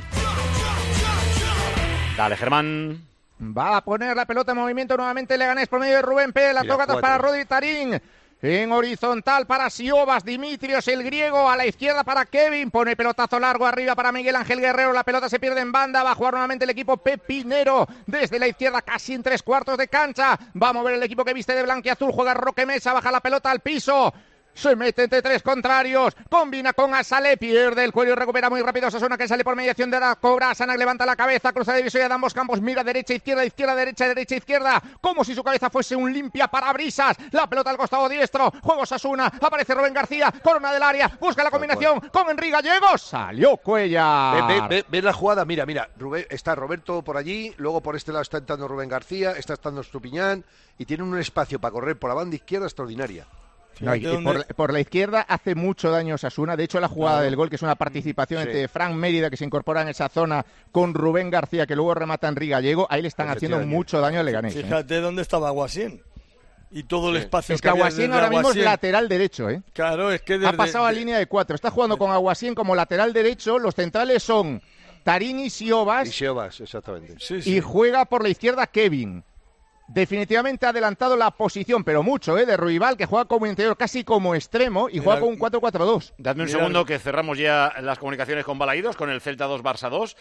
Speaker 3: Dale, Germán.
Speaker 4: Va a poner la pelota en movimiento nuevamente Leganés por medio de Rubén Pérez. La toca para Rodri Tarín. En horizontal para Siobas, Dimitrios el griego, a la izquierda para Kevin, pone pelotazo largo arriba para Miguel Ángel Guerrero, la pelota se pierde en banda, va a jugar nuevamente el equipo pepinero, desde la izquierda casi en tres cuartos de cancha, va a mover el equipo que viste de blanquiazul, juega Roque Mesa, baja la pelota al piso. Se mete entre tres contrarios, combina con Asale, pierde el cuello y recupera muy rápido Osasuna, que sale por mediación de la Cobra. Asana levanta la cabeza, cruza de divisoria de ambos campos, mira derecha, izquierda, izquierda, derecha, derecha, izquierda, como si su cabeza fuese un limpia parabrisas. La pelota al costado diestro, juego Osasuna, aparece Rubén García, corona del área, busca la combinación con Enrique Gallegos, salió Cuellar.
Speaker 9: Ve, ve, ve, ve la jugada, mira, mira, Rubén, está Roberto por allí, luego por este lado está entrando Rubén García, está estando Estupiñán y tiene un espacio para correr por la banda izquierda extraordinaria.
Speaker 4: No, y por, por la izquierda hace mucho daño Osasuna. De hecho, la jugada del gol, que es una participación sí. entre Fran Mérida, que se incorpora en esa zona, con Rubén García, que luego remata Enrique Gallego, ahí le están haciendo mucho daño al Leganés.
Speaker 8: Fíjate ¿eh? dónde estaba Aguasín y todo el espacio
Speaker 4: es que, que Aguasín ahora mismo es lateral derecho, ¿eh?
Speaker 8: Claro, es que desde,
Speaker 4: ha pasado a
Speaker 8: de...
Speaker 4: línea de cuatro. Está jugando con Aguasín como lateral derecho. Los centrales son Tarín y Siobas.
Speaker 9: Y Siobas, exactamente.
Speaker 4: Sí, sí. Y juega por la izquierda Kevin. Definitivamente ha adelantado la posición, pero mucho, ¿eh? De Ruibal, que juega como interior, casi como extremo, y Mira, juega con un cuatro cuatro dos.
Speaker 3: Dadme un Mira, segundo que cerramos ya las comunicaciones con Balaídos, con el Celta dos, Barça dos.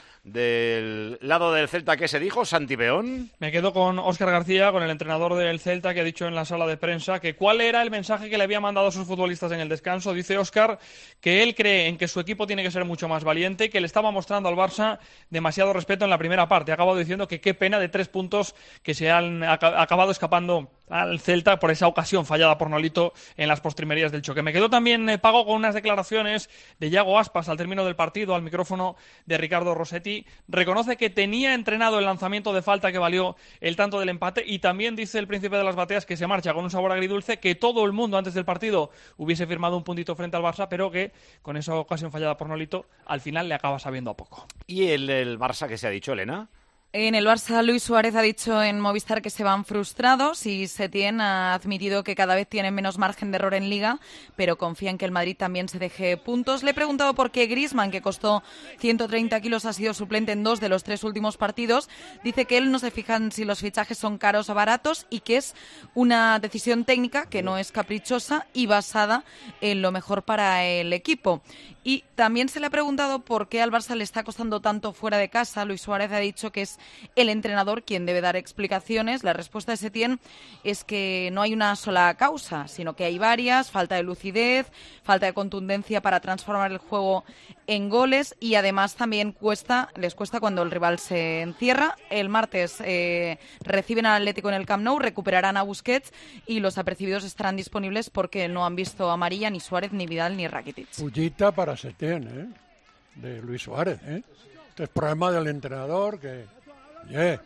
Speaker 3: Del lado del Celta, ¿qué se dijo? Santi Peón.
Speaker 14: Me quedo con Óscar García, con el entrenador del Celta, que ha dicho en la sala de prensa que cuál era el mensaje que le había mandado a sus futbolistas en el descanso. Dice Óscar que él cree en que su equipo tiene que ser mucho más valiente, que le estaba mostrando al Barça demasiado respeto en la primera parte. Ha acabado diciendo que qué pena de tres puntos que se han acabado escapando al Celta por esa ocasión fallada por Nolito en las postrimerías del choque. Me quedó también eh, Pago con unas declaraciones de Yago Aspas al término del partido al micrófono de Ricardo Rossetti. Reconoce que tenía entrenado el lanzamiento de falta que valió el tanto del empate y también dice el príncipe de las bateas que se marcha con un sabor agridulce, que todo el mundo antes del partido hubiese firmado un puntito frente al Barça, pero que con esa ocasión fallada por Nolito al final le acaba sabiendo a poco.
Speaker 3: ¿Y el, el Barça que se ha dicho, Elena?
Speaker 15: En el Barça, Luis Suárez ha dicho en Movistar que se van frustrados y Setién ha admitido que cada vez tienen menos margen de error en Liga, pero confía en que el Madrid también se deje puntos. Le he preguntado por qué Griezmann, que costó ciento treinta kilos, ha sido suplente en dos de los tres últimos partidos. Dice que él no se fija en si los fichajes son caros o baratos y que es una decisión técnica que no es caprichosa y basada en lo mejor para el equipo. Y también se le ha preguntado por qué al Barça le está costando tanto fuera de casa. Luis Suárez ha dicho que es el entrenador quien debe dar explicaciones. La respuesta de Setién es que no hay una sola causa, sino que hay varias: falta de lucidez, falta de contundencia para transformar el juego en goles y además también cuesta, les cuesta cuando el rival se encierra. El martes eh, reciben al Atlético en el Camp Nou, recuperarán a Busquets y los apercibidos estarán disponibles porque no han visto amarilla ni Suárez, ni Vidal, ni Rakitic.
Speaker 12: Pullita para Setién, ¿eh? De Luis Suárez, ¿eh? Este es problema del entrenador que... Yeah.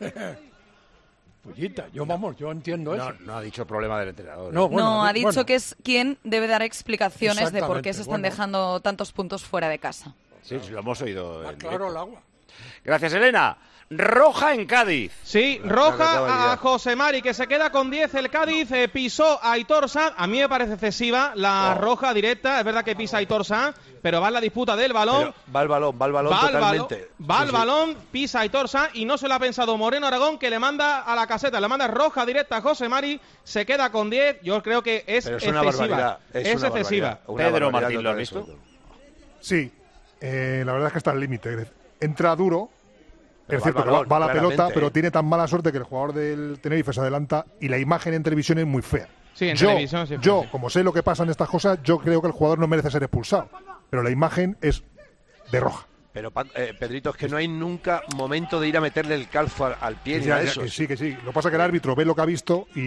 Speaker 12: Pullita, yo vamos, yo entiendo
Speaker 3: no,
Speaker 12: eso.
Speaker 3: No ha dicho problema del entrenador.
Speaker 15: No,
Speaker 3: ¿eh?
Speaker 15: bueno, no ha dicho
Speaker 12: bueno.
Speaker 15: que es quien debe dar explicaciones de por qué se están
Speaker 12: bueno.
Speaker 15: dejando tantos puntos fuera de casa.
Speaker 3: Sí, sí, lo hemos oído.
Speaker 12: Más claro el agua.
Speaker 3: Gracias, Elena. Roja en Cádiz.
Speaker 6: Sí, roja a José Mari, que se queda con diez. El Cádiz eh, pisó a Aitor Sanz. A mí me parece excesiva la oh. roja directa. Es verdad que pisa a Aitor Sanz, pero va en la disputa del balón.
Speaker 9: Pero va el balón, va el balón
Speaker 6: va
Speaker 9: totalmente.
Speaker 6: El balón, va el
Speaker 9: sí,
Speaker 6: balón,
Speaker 9: sí.
Speaker 6: pisa a Aitor Sanz y no se lo ha pensado Moreno Aragón, que le manda a la caseta. Le manda roja directa a José Mari. Se queda con diez. Yo creo que es,
Speaker 9: pero es
Speaker 6: excesiva.
Speaker 9: Una barbaridad. Es,
Speaker 6: es
Speaker 9: una
Speaker 6: excesiva.
Speaker 9: Barbaridad. Una
Speaker 3: Pedro
Speaker 9: barbaridad
Speaker 3: Martín, ¿lo has visto?
Speaker 11: Sí. Eh, la verdad es que está al límite. Entra duro.
Speaker 9: Pero
Speaker 11: es cierto
Speaker 9: va,
Speaker 11: que va, va la pelota,
Speaker 9: ¿eh?
Speaker 11: pero tiene tan mala suerte que el jugador del Tenerife se adelanta y la imagen en televisión es muy fea.
Speaker 6: Sí, en
Speaker 11: yo,
Speaker 6: televisión sí.
Speaker 11: Yo,
Speaker 6: sí.
Speaker 11: como sé lo que pasa en estas cosas, yo creo que el jugador no merece ser expulsado. Pero la imagen es de roja.
Speaker 9: Pero, eh, Pedrito, es que no hay nunca momento de ir a meterle el calzo al, al pie ni
Speaker 11: ya,
Speaker 9: nada de
Speaker 11: ya,
Speaker 9: eso.
Speaker 11: Que sí, que sí. Lo que pasa es que el árbitro ve lo que ha visto y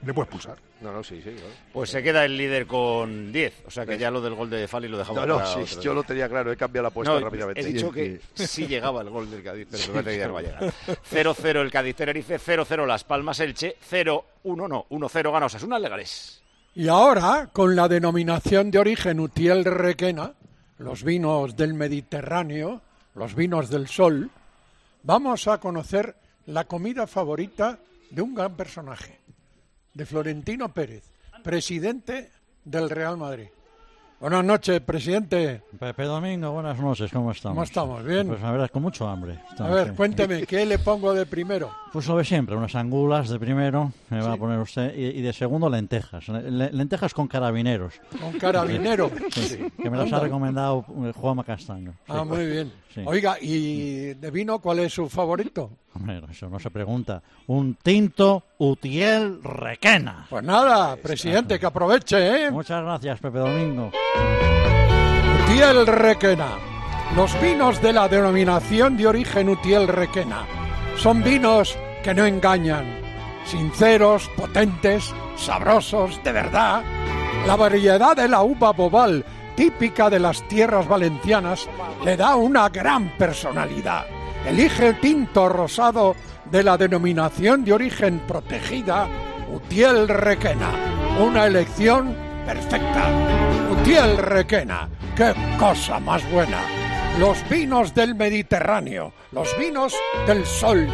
Speaker 11: le puedes pulsar.
Speaker 9: No, no, sí, sí. Claro.
Speaker 3: Pues se queda el líder con diez. O sea que ya lo del gol de Fali lo dejamos.
Speaker 9: No, no, sí, yo día. Lo tenía claro. He cambiado la apuesta
Speaker 3: no,
Speaker 9: rápidamente.
Speaker 3: He dicho que sí llegaba el gol del Cádiz, pero no me va a llegar. cero cero el Cádiz-Tenerife, cero cero Las Palmas-Elche, cero uno no, uno cero gana Osasuna Leganés.
Speaker 12: Y ahora, con la denominación de origen Utiel Requena, los vinos del Mediterráneo, los vinos del sol, vamos a conocer la comida favorita de un gran personaje, de Florentino Pérez, presidente del Real Madrid. Buenas noches, presidente.
Speaker 10: Pepe Domingo, buenas noches, ¿cómo estamos?
Speaker 12: ¿Cómo estamos? ¿Bien?
Speaker 10: Pues la verdad es con mucho hambre.
Speaker 12: A ver, siempre. Cuénteme, ¿qué le pongo de primero?
Speaker 10: Pues lo de siempre, unas angulas de primero, me sí. va a poner usted, y, y de segundo lentejas, Le, lentejas con carabineros.
Speaker 12: ¿Con carabineros?
Speaker 10: Sí, sí, que me las ha recomendado Juanma Castaño.
Speaker 12: Ah,
Speaker 10: sí.
Speaker 12: muy bien. Sí. Oiga, ¿y de vino cuál es su favorito?
Speaker 10: Hombre, eso no se pregunta. Un tinto Utiel Requena.
Speaker 12: Pues nada, presidente, que aproveche, ¿eh?
Speaker 10: Muchas gracias, Pepe Domingo.
Speaker 12: Utiel Requena. Los vinos de la denominación de origen Utiel Requena son vinos que no engañan, sinceros, potentes, sabrosos, de verdad. La variedad de la uva bobal, típica de las tierras valencianas, le da una gran personalidad. Elige el tinto rosado de la denominación de origen protegida Utiel Requena. Una elección perfecta. Utiel Requena. ¡Qué cosa más buena! Los vinos del Mediterráneo, los vinos del sol.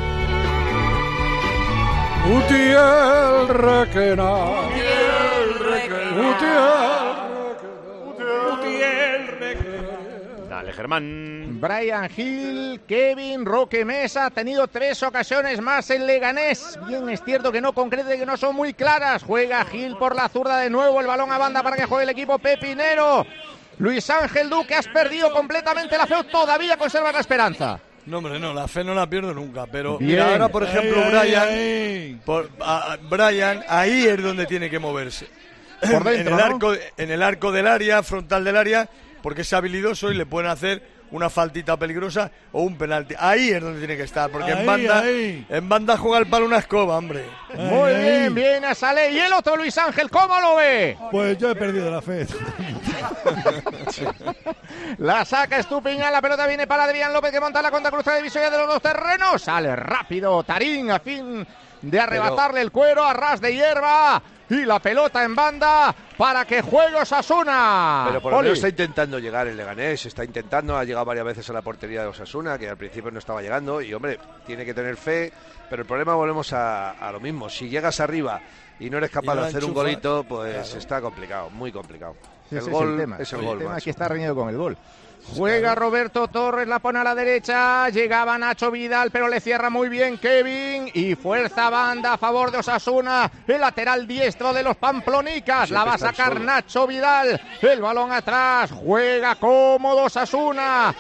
Speaker 12: Utiel Requena. Utiel Requena.
Speaker 3: Utiel Requena. Dale, Germán.
Speaker 4: Brian Hill, Kevin, Roque Mesa, ha tenido tres ocasiones más en Leganés. Bien, es cierto que no concreta y que no son muy claras. Juega Hill por la zurda de nuevo, el balón a banda para que juegue el equipo pepinero. Luis Ángel Duque, has perdido completamente la fe o todavía conservas la esperanza.
Speaker 8: No, hombre, no, la fe no la pierdo nunca, pero
Speaker 4: Bien.
Speaker 8: Mira, ahora, por ejemplo,
Speaker 10: ay,
Speaker 8: Brian,
Speaker 10: ay, ay.
Speaker 8: Por, a, a Brian, ahí es donde tiene que moverse.
Speaker 4: Por dentro,
Speaker 8: en, el
Speaker 4: ¿no?
Speaker 8: arco, en el arco del área, frontal del área, porque es habilidoso y le pueden hacer una faltita peligrosa o un penalti. Ahí es donde tiene que estar, porque
Speaker 10: ahí,
Speaker 8: en banda
Speaker 10: ahí.
Speaker 8: en banda juega el palo una escoba, hombre.
Speaker 4: Ay, Muy ay. bien, viene a Salé. Y el otro Luis Ángel, ¿cómo lo ve?
Speaker 10: Pues yo he perdido la fe.
Speaker 4: La saca Estupiñán, la pelota viene para Adrián López, que monta la contracruzada divisoria de los dos terrenos. Sale rápido Tarín a fin de arrebatarle Pero... el cuero a ras de hierba. Y la pelota en banda para que juegue Osasuna.
Speaker 9: Pero por lo menos está intentando llegar el Leganés, está intentando, ha llegado varias veces a la portería de Osasuna, que al principio no estaba llegando, y hombre, tiene que tener fe, pero el problema volvemos a, a lo mismo, si llegas arriba y no eres capaz de hacer un golito, pues claro. Está complicado, muy complicado.
Speaker 4: Sí,
Speaker 9: el
Speaker 4: ese
Speaker 9: gol
Speaker 4: es el tema,
Speaker 9: es el,
Speaker 4: el
Speaker 9: gol
Speaker 4: tema
Speaker 9: más.
Speaker 4: es que está reñido con el gol. Juega Roberto Torres, la pone a la derecha, llegaba Nacho Vidal, pero le cierra muy bien Kevin, y fuerza banda a favor de Osasuna, el lateral diestro de los pamplonicas, sí, la va a sacar solo. Nacho Vidal, el balón atrás, juega cómodo Osasuna,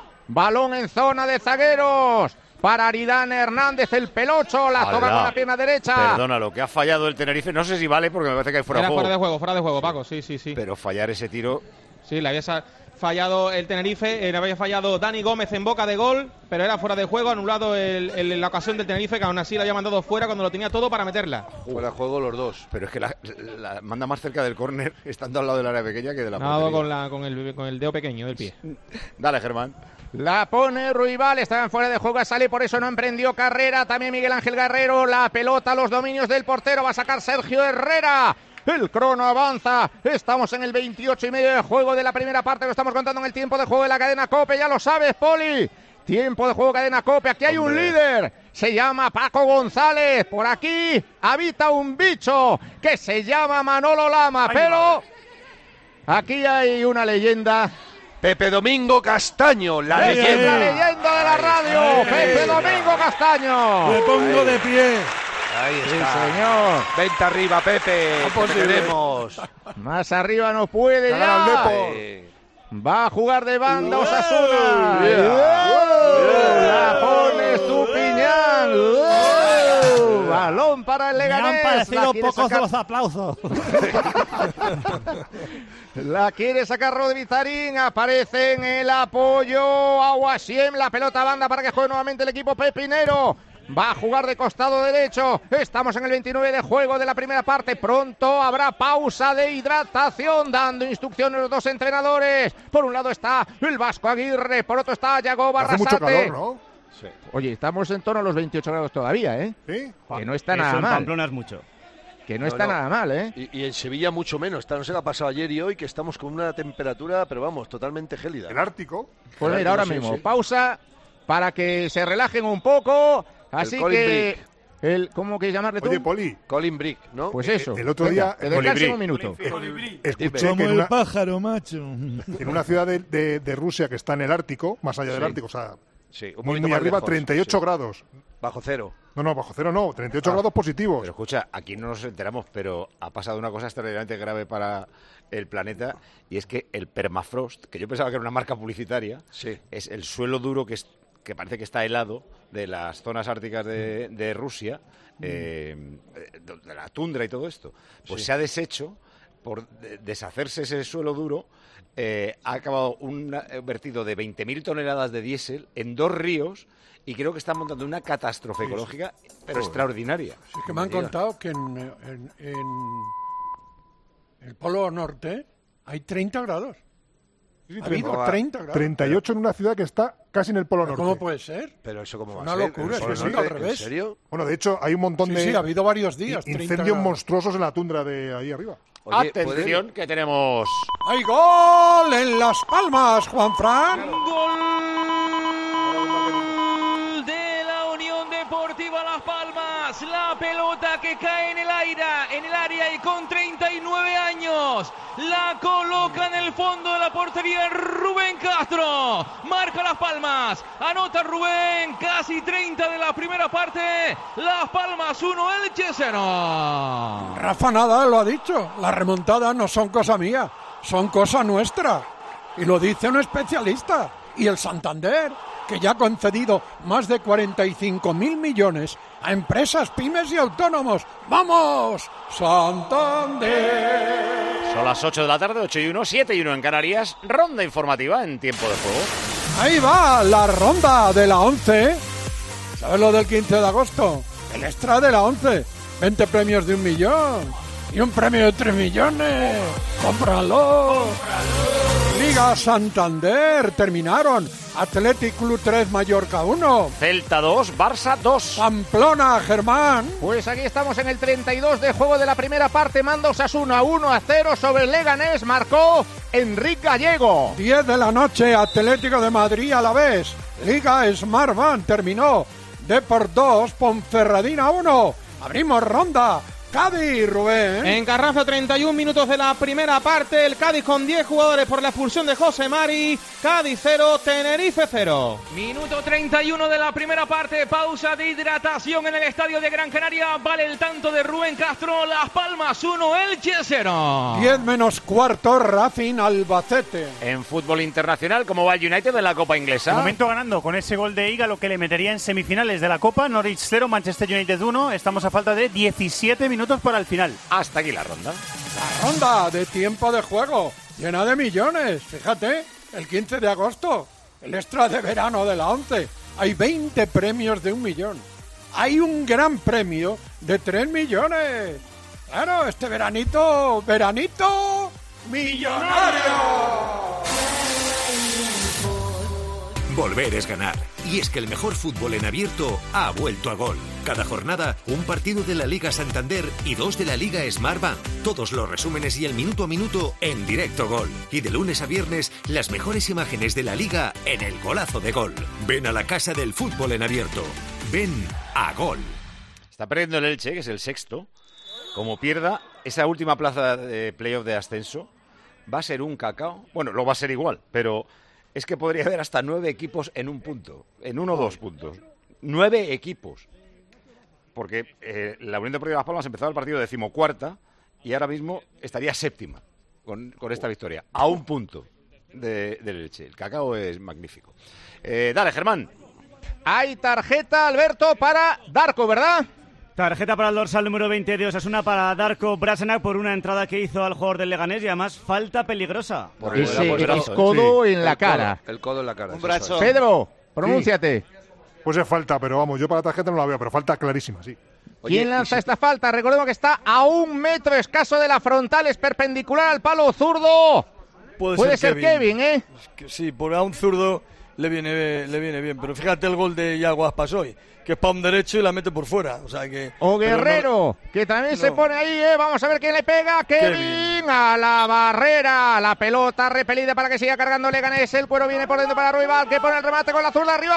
Speaker 4: balón en zona de zagueros, para Aridane Hernández, el pelocho, la toca con la pierna derecha.
Speaker 3: Perdona, lo que ha fallado el Tenerife, no sé si vale, porque me parece que hay fuera de juego.
Speaker 6: Era fuera de juego, fuera de juego, Paco, sí, sí, sí.
Speaker 3: Pero fallar ese tiro...
Speaker 6: Sí, le había fallado el Tenerife, le había fallado Dani Gómez en boca de gol, pero era fuera de juego, anulado el, el, la ocasión del Tenerife, que aún así la había mandado fuera cuando lo tenía todo para meterla.
Speaker 9: Fuera de juego los dos.
Speaker 3: Pero es que la, la manda más cerca del córner, estando al lado del área pequeña, que de la portería.
Speaker 6: No, con, la, con, el, con el dedo pequeño del pie.
Speaker 3: Dale, Germán.
Speaker 4: La pone Ruibal, estaban fuera de juego, sale, por eso no emprendió carrera. También Miguel Ángel Guerrero, la pelota a los dominios del portero, va a sacar Sergio Herrera. El crono avanza, estamos en el veintiocho y medio de juego de la primera parte, lo estamos contando en el tiempo de juego de la cadena COPE, ya lo sabes, Poli. Tiempo de juego cadena COPE, aquí hay Hombre. un líder, se llama Paco González, por aquí habita un bicho que se llama Manolo Lama, Ay, pero madre. aquí hay una leyenda.
Speaker 9: Pepe Domingo Castaño, la
Speaker 4: es
Speaker 9: leyenda.
Speaker 4: la leyenda de la radio, ay, Pepe ay, Domingo Castaño.
Speaker 10: Me pongo ay. de pie.
Speaker 9: Ahí está.
Speaker 4: Sí, señor.
Speaker 9: Vente arriba, Pepe. No te queremos.
Speaker 4: Más arriba no puede ya. Va a jugar de banda Osasuna. Yeah. Yeah. La pone Estupiñán. Yeah. Balón para el Leganés.
Speaker 10: Me han parecido pocos
Speaker 4: sacar...
Speaker 10: los aplausos.
Speaker 4: La quiere sacar Rodri Tarín, aparece en el apoyo a Wasiem, la pelota a banda para que juegue nuevamente el equipo pepinero. Va a jugar de costado derecho. Estamos en el veintinueve de juego de la primera parte. Pronto habrá pausa de hidratación, dando instrucciones los dos entrenadores. Por un lado está el Vasco Aguirre, por otro está Yago Barrasate.
Speaker 11: Hace mucho calor, ¿no?
Speaker 4: Sí. Oye, estamos en torno a los veintiocho grados todavía, ¿eh?
Speaker 11: Sí.
Speaker 4: Que no está
Speaker 5: Eso
Speaker 4: nada
Speaker 5: en
Speaker 4: mal.
Speaker 5: Pamplona es mucho.
Speaker 4: Que no, no está no. nada mal, ¿eh?
Speaker 9: Y, y en Sevilla mucho menos. Está, no sé qué ha pasado ayer y hoy, que estamos con una temperatura, pero vamos, totalmente gélida.
Speaker 11: El Ártico.
Speaker 4: Pues mira, ahora
Speaker 9: sí,
Speaker 4: mismo,
Speaker 9: sí.
Speaker 4: pausa para que se relajen un poco. Así
Speaker 9: el
Speaker 4: que... El, ¿Cómo quieres llamarle tú?
Speaker 11: Oye, Poli.
Speaker 9: Colin Brick, ¿no?
Speaker 4: Pues eso.
Speaker 11: El, el otro
Speaker 4: Venga,
Speaker 11: día...
Speaker 4: Que descanse un minuto.
Speaker 11: El, escuché que en una,
Speaker 10: pájaro, macho.
Speaker 11: En una ciudad de, de, de Rusia que está en el Ártico, más allá del
Speaker 9: Sí.
Speaker 11: Ártico, o sea...
Speaker 9: Sí, un
Speaker 11: muy,
Speaker 9: poquito
Speaker 11: muy
Speaker 9: más
Speaker 11: arriba,
Speaker 9: lejos,
Speaker 11: treinta y ocho
Speaker 9: sí.
Speaker 11: grados.
Speaker 9: Bajo cero.
Speaker 11: No, no, bajo cero no, treinta y ocho
Speaker 9: Ah.
Speaker 11: grados positivos.
Speaker 3: Pero escucha, aquí no nos enteramos, pero ha pasado una cosa extraordinariamente grave para el planeta, y es que el permafrost, que yo pensaba que era una marca publicitaria,
Speaker 9: sí.
Speaker 3: es el suelo duro que, es, que parece que está helado de las zonas árticas de, de Rusia, eh, de la tundra y todo esto. Pues
Speaker 9: Sí.
Speaker 3: se ha deshecho, por deshacerse ese suelo duro, eh, ha acabado un vertido de veinte mil toneladas de diésel en dos ríos, y creo que están montando una catástrofe ecológica, pero
Speaker 12: Joder.
Speaker 3: extraordinaria.
Speaker 12: Sí, que me han contado que en, en, en el Polo Norte hay treinta grados.
Speaker 11: Sí, sí,
Speaker 12: Ha habido
Speaker 11: treinta,
Speaker 12: treinta grados.
Speaker 11: treinta y ocho en una ciudad que está casi en el Polo Norte.
Speaker 12: ¿Cómo puede ser?
Speaker 9: Pero eso cómo va
Speaker 12: Una
Speaker 9: a ser.
Speaker 12: locura,
Speaker 9: ¿En
Speaker 12: es
Speaker 9: serio?
Speaker 12: que sí, al revés.
Speaker 9: ¿En serio?
Speaker 11: Bueno, de hecho, hay un montón
Speaker 12: Sí,
Speaker 11: de
Speaker 12: sí, ha habido varios días, treinta
Speaker 11: incendios
Speaker 12: grados.
Speaker 11: monstruosos en la tundra de ahí arriba.
Speaker 9: Oye,
Speaker 3: Atención, que tenemos...
Speaker 12: ¡Hay gol en Las Palmas, Juanfran!
Speaker 7: Gol de la Unión Deportiva Las Palmas. La pelota que cae en el aire, en el área, y con treinta y nueve años la coloca en el fondo de la portería Rubén Castro. Marca Las Palmas. Anota Rubén. Casi treinta de la primera parte. Las Palmas uno, Elche cero.
Speaker 12: Rafa Nadal lo ha dicho. Las remontadas no son cosa mía, son cosa nuestra. Y lo dice un especialista. Y el Santander, que ya ha concedido más de cuarenta y cinco mil millones a empresas, pymes y autónomos. ¡Vamos, Santander!
Speaker 3: Son las ocho de la tarde, ocho y uno, siete y uno en Canarias. Ronda informativa en tiempo de juego.
Speaker 12: Ahí va la ronda de la once. ¿Sabes lo del quince de agosto? El extra de la once. veinte premios de un millón. Y un premio de tres millones. ¡Cómpralo! Liga Santander. Terminaron. Athletic Club tres, Mallorca uno.
Speaker 3: Celta dos, Barça dos.
Speaker 12: Pamplona, Germán.
Speaker 4: Pues aquí estamos en el treinta y dos de juego de la primera parte. Manda Osasuna uno a cero sobre el Leganés. Marcó Enrique Gallego.
Speaker 12: diez de la noche, Atlético de Madrid a la vez. Liga Smartbank terminó. Depor dos, Ponferradina uno. Abrimos ronda. Cádiz, Rubén.
Speaker 6: En Carranza, treinta y un minutos de la primera parte. El Cádiz con diez jugadores por la expulsión de José Mari. Cádiz cero, Tenerife cero.
Speaker 7: Minuto treinta y uno de la primera parte. Pausa de hidratación en el estadio de Gran Canaria. Vale el tanto de Rubén Castro. Las Palmas uno, Elche cero.
Speaker 12: diez menos cuarto, Racing Albacete.
Speaker 3: En fútbol internacional, ¿cómo va el United en la Copa Inglesa?
Speaker 5: De momento ganando con ese gol de Iga, lo que le metería en semifinales de la Copa. Norwich cero, Manchester United uno. Estamos a falta de diecisiete minutos para el final.
Speaker 3: Hasta aquí la ronda.
Speaker 12: La ronda de tiempo de juego, llena de millones. Fíjate, el quince de agosto, el extra de verano de la once. Hay veinte premios de un millón. Hay un gran premio de tres millones. Claro, este veranito, veranito millonario.
Speaker 16: Volver es ganar. Y es que el mejor fútbol en abierto ha vuelto a Gol. Cada jornada, un partido de la Liga Santander y dos de la Liga Smartbank. Todos los resúmenes y el minuto a minuto en directo Gol. Y de lunes a viernes, las mejores imágenes de la Liga en el Golazo de Gol. Ven a la casa del fútbol en abierto. Ven a Gol.
Speaker 3: Está perdiendo el Elche, que es el sexto. Como pierda esa última plaza de playoff de ascenso, va a ser un cacao. Bueno, lo va a ser igual, pero... es que podría haber hasta nueve equipos en un punto, en uno o dos puntos. Nueve equipos. Porque eh, la Unión Deportiva Las Palmas empezaba el partido decimocuarta y ahora mismo estaría séptima con, con esta victoria. A un punto de, de Elche. El cacao es magnífico. Eh, dale, Germán.
Speaker 4: Hay tarjeta, Alberto, para Darko, ¿verdad?
Speaker 5: Tarjeta para el dorsal número veinte de Osasuna para Darko Brasanac por una entrada que hizo al jugador del Leganés y además falta peligrosa.
Speaker 4: Por ese codo en la cara.
Speaker 9: El codo en la cara.
Speaker 4: Pedro, pronúnciate.
Speaker 11: Pues es falta, pero vamos, yo para la tarjeta no la veo, pero falta clarísima, sí.
Speaker 4: Oye, ¿quién lanza si... esta falta? Recordemos que está a un metro escaso de la frontal, es perpendicular al palo zurdo.
Speaker 8: Puede,
Speaker 4: Puede
Speaker 8: ser,
Speaker 4: ser Kevin, Kevin ¿eh?
Speaker 8: Es que sí, por a un zurdo le viene, le viene bien, pero fíjate el gol de Iago Aspas hoy, que es para un derecho y la mete por fuera. O sea que.
Speaker 4: O Guerrero, no, que también no. se pone ahí, ¿eh? Vamos a ver quién le pega. Kevin, Kevin a la barrera. La pelota repelida para que siga cargando Leganés. El cuero viene por dentro para Ruibal, que pone el remate con la zurda arriba,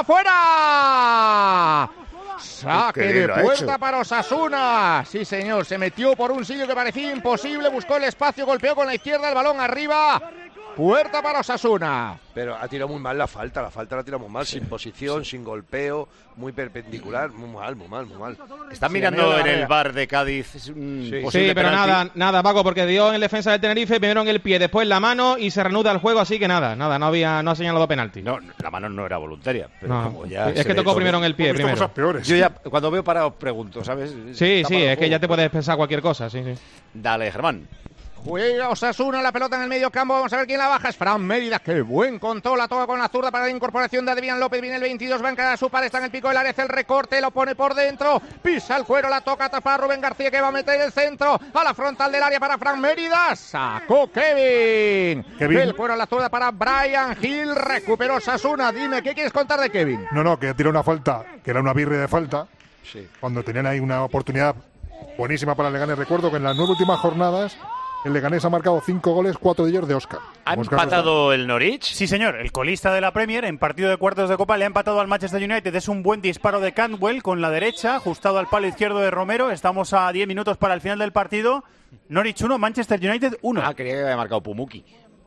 Speaker 4: fuera. Saque de puerta para Osasuna. Sí, señor, se metió por un sitio que parecía imposible, buscó el espacio, golpeó con la izquierda el balón arriba. Puerta para Osasuna.
Speaker 9: Pero ha tirado muy mal la falta, la falta la ha tirado muy mal, sí. sin posición, sí. sin golpeo, muy perpendicular, muy mal, muy mal, muy mal.
Speaker 3: Están sí, mirando en el V A R de Cádiz. Sí,
Speaker 6: sí pero nada, nada, Paco, porque dio en defensa del Tenerife, primero en el pie, después la mano y se reanuda el juego, así que nada, nada, no había, no ha señalado penalti.
Speaker 3: No, la mano no era voluntaria, pero
Speaker 6: no,
Speaker 3: como ya
Speaker 6: es que tocó primero en el pie, primero.
Speaker 11: Cosas peores.
Speaker 3: Yo ya, cuando veo parados pregunto, ¿sabes?
Speaker 6: Sí, sí, es que ya te puedes pensar cualquier cosa, sí, sí.
Speaker 3: Dale, Germán.
Speaker 4: Juega Osasuna, la pelota en el medio campo, vamos a ver quién la baja, es Fran Mérida, qué buen control, la toca con la zurda para la incorporación de Adrián López, viene el veintidós, va a encarar a su par, está en el pico del área, hace el recorte, lo pone por dentro, pisa el cuero, la toca, tapa a Rubén García que va a meter el centro, a la frontal del área para Fran Mérida, sacó Kevin, Kevin. El cuero a la zurda para Brian Hill, recuperó Osasuna, dime, ¿qué quieres contar de Kevin?
Speaker 11: No, no, que tiró una falta, que era una birria de falta, sí. Cuando tenían ahí una oportunidad buenísima para el Leganés, recuerdo que en las nueve últimas jornadas el Leganés ha marcado cinco goles, cuatro de ellos de Óscar.
Speaker 3: ¿Ha empatado el Norwich?
Speaker 5: Sí, señor. El colista de la Premier, en partido de cuartos de Copa, le ha empatado al Manchester United. Es un buen disparo de Cantwell con la derecha, ajustado al palo izquierdo de Romero. Estamos a diez minutos para el final del partido. Norwich uno, Manchester United uno.
Speaker 3: Ah, creía que había marcado Pumuki.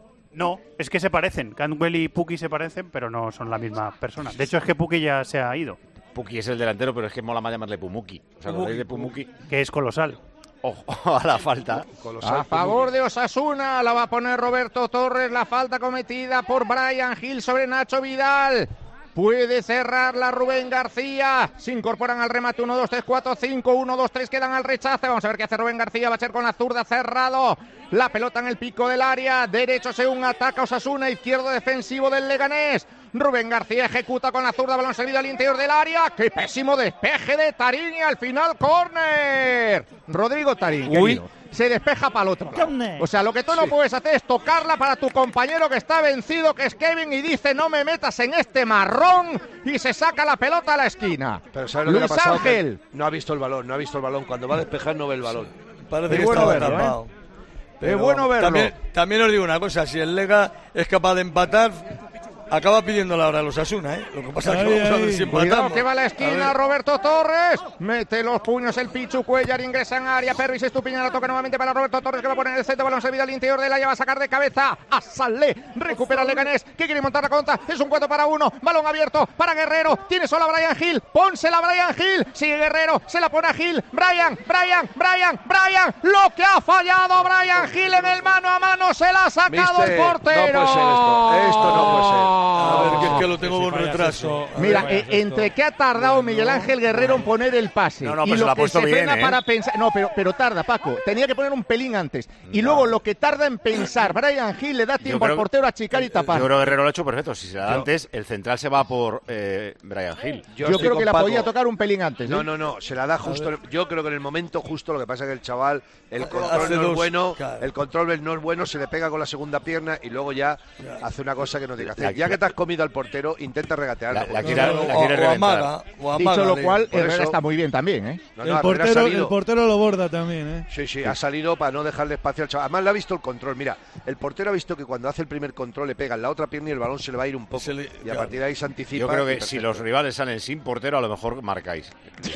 Speaker 5: No, es que se parecen. Cantwell y Pukki se parecen, pero no son la misma persona. De hecho, es que Pukki ya se ha ido.
Speaker 3: Pukki es el delantero, pero es que mola más llamarle Pumuki. O sea,
Speaker 5: Pumuki,
Speaker 3: de Pumuki.
Speaker 5: Que es colosal.
Speaker 3: Ojo a la falta.
Speaker 4: A favor de Osasuna, la va a poner Roberto Torres, la falta cometida por Brian Hill sobre Nacho Vidal. Puede cerrarla Rubén García. Se incorporan al remate uno, dos, tres, cuatro, cinco, uno, dos, tres, quedan al rechace. Vamos a ver qué hace Rubén García. Va a ser con la zurda, cerrado. La pelota en el pico del área. Derecho según ataca Osasuna. Izquierdo defensivo del Leganés. Rubén García ejecuta con la zurda, balón salido al interior del área. ¡Qué pésimo despeje de Tarín! Y al final, córner. Rodrigo Tarín, querido, se despeja para el otro lado. O sea, lo que tú no sí. puedes hacer es tocarla para tu compañero que está vencido, que es Kevin, y dice, no me metas en este marrón, y se saca la pelota a la esquina.
Speaker 9: Pero ¿sabes lo
Speaker 4: Luis
Speaker 9: que ha pasado?
Speaker 4: Ángel.
Speaker 9: Que no ha visto el balón, no ha visto el balón. Cuando va a despejar no ve el balón.
Speaker 8: Parece
Speaker 4: es
Speaker 8: que
Speaker 4: bueno
Speaker 8: estaba
Speaker 4: verlo,
Speaker 8: tapado.
Speaker 4: ¿eh? Es bueno verlo.
Speaker 8: También, también os digo una cosa, si el Lega es capaz de empatar, acaba pidiéndola ahora a los Osasuna, ¿eh? Lo que pasa es que vamos a ver si empatamos.
Speaker 4: Cuidado que va a la esquina, a Roberto Torres. Mete los puños el Pichu Cuellar, ingresa en área. Pervis Estupiñán la toca nuevamente para Roberto Torres, que va a poner el centro, balón servido al interior del área, va a sacar de cabeza a Salé. Recupera Leganés, que quiere montar la contra. Es un cuatro para uno. Balón abierto para Guerrero. Tiene sola Brian Hill. Pónsela a Brian Hill. Sigue Guerrero. Se la pone a Hill. Brian, Brian, Brian, Brian. Lo que ha fallado Brian Hill en el mano a mano. Se la ha sacado
Speaker 9: Mister,
Speaker 4: el portero.
Speaker 9: No puede ser esto. Esto no puede ser.
Speaker 8: A ver, que es que lo tengo con retraso.
Speaker 4: Mira, eh, entre que ha tardado Miguel Ángel Guerrero en poner el pase
Speaker 3: no, no,
Speaker 4: y
Speaker 3: lo
Speaker 4: lo
Speaker 3: ha
Speaker 4: que
Speaker 3: puesto
Speaker 4: se
Speaker 3: bien,
Speaker 4: frena
Speaker 3: ¿eh?
Speaker 4: para pensar, no, pero pero tarda, Paco, tenía que poner un pelín antes y no. Luego lo que tarda en pensar Brian Hill le da tiempo
Speaker 3: creo,
Speaker 4: al portero a achicar y tapar.
Speaker 3: Yo creo que Guerrero lo ha hecho perfecto. Si se da antes, el central se va por eh, Brian Hill.
Speaker 4: Yo, yo creo que la Paco. podía tocar un pelín antes. ¿eh?
Speaker 9: No, no, no, se la da justo. Yo creo que en el momento justo, lo que pasa es que el chaval, el control hace no dos, es bueno, claro. el control no es bueno, se le pega con la segunda pierna y luego ya claro. hace una cosa que no tiene que hacer. Ya que te has comido al portero, intenta regatearlo.
Speaker 3: La, la quiere, la quiere
Speaker 8: o, o amaga, o amaga,
Speaker 4: Dicho lo cual,
Speaker 9: Herrera
Speaker 4: eso... está muy bien también, ¿eh?
Speaker 17: No, no, el, portero, el portero lo borda también, ¿eh?
Speaker 9: Sí, sí, sí, ha salido para no dejarle espacio al chaval. Además, le ha visto el control. Mira, el portero ha visto que cuando hace el primer control le pega en la otra pierna y el balón se le va a ir un poco. Le, y a claro. partir de ahí se anticipa.
Speaker 3: Yo creo que si los rivales salen sin portero, a lo mejor marcáis. Sí.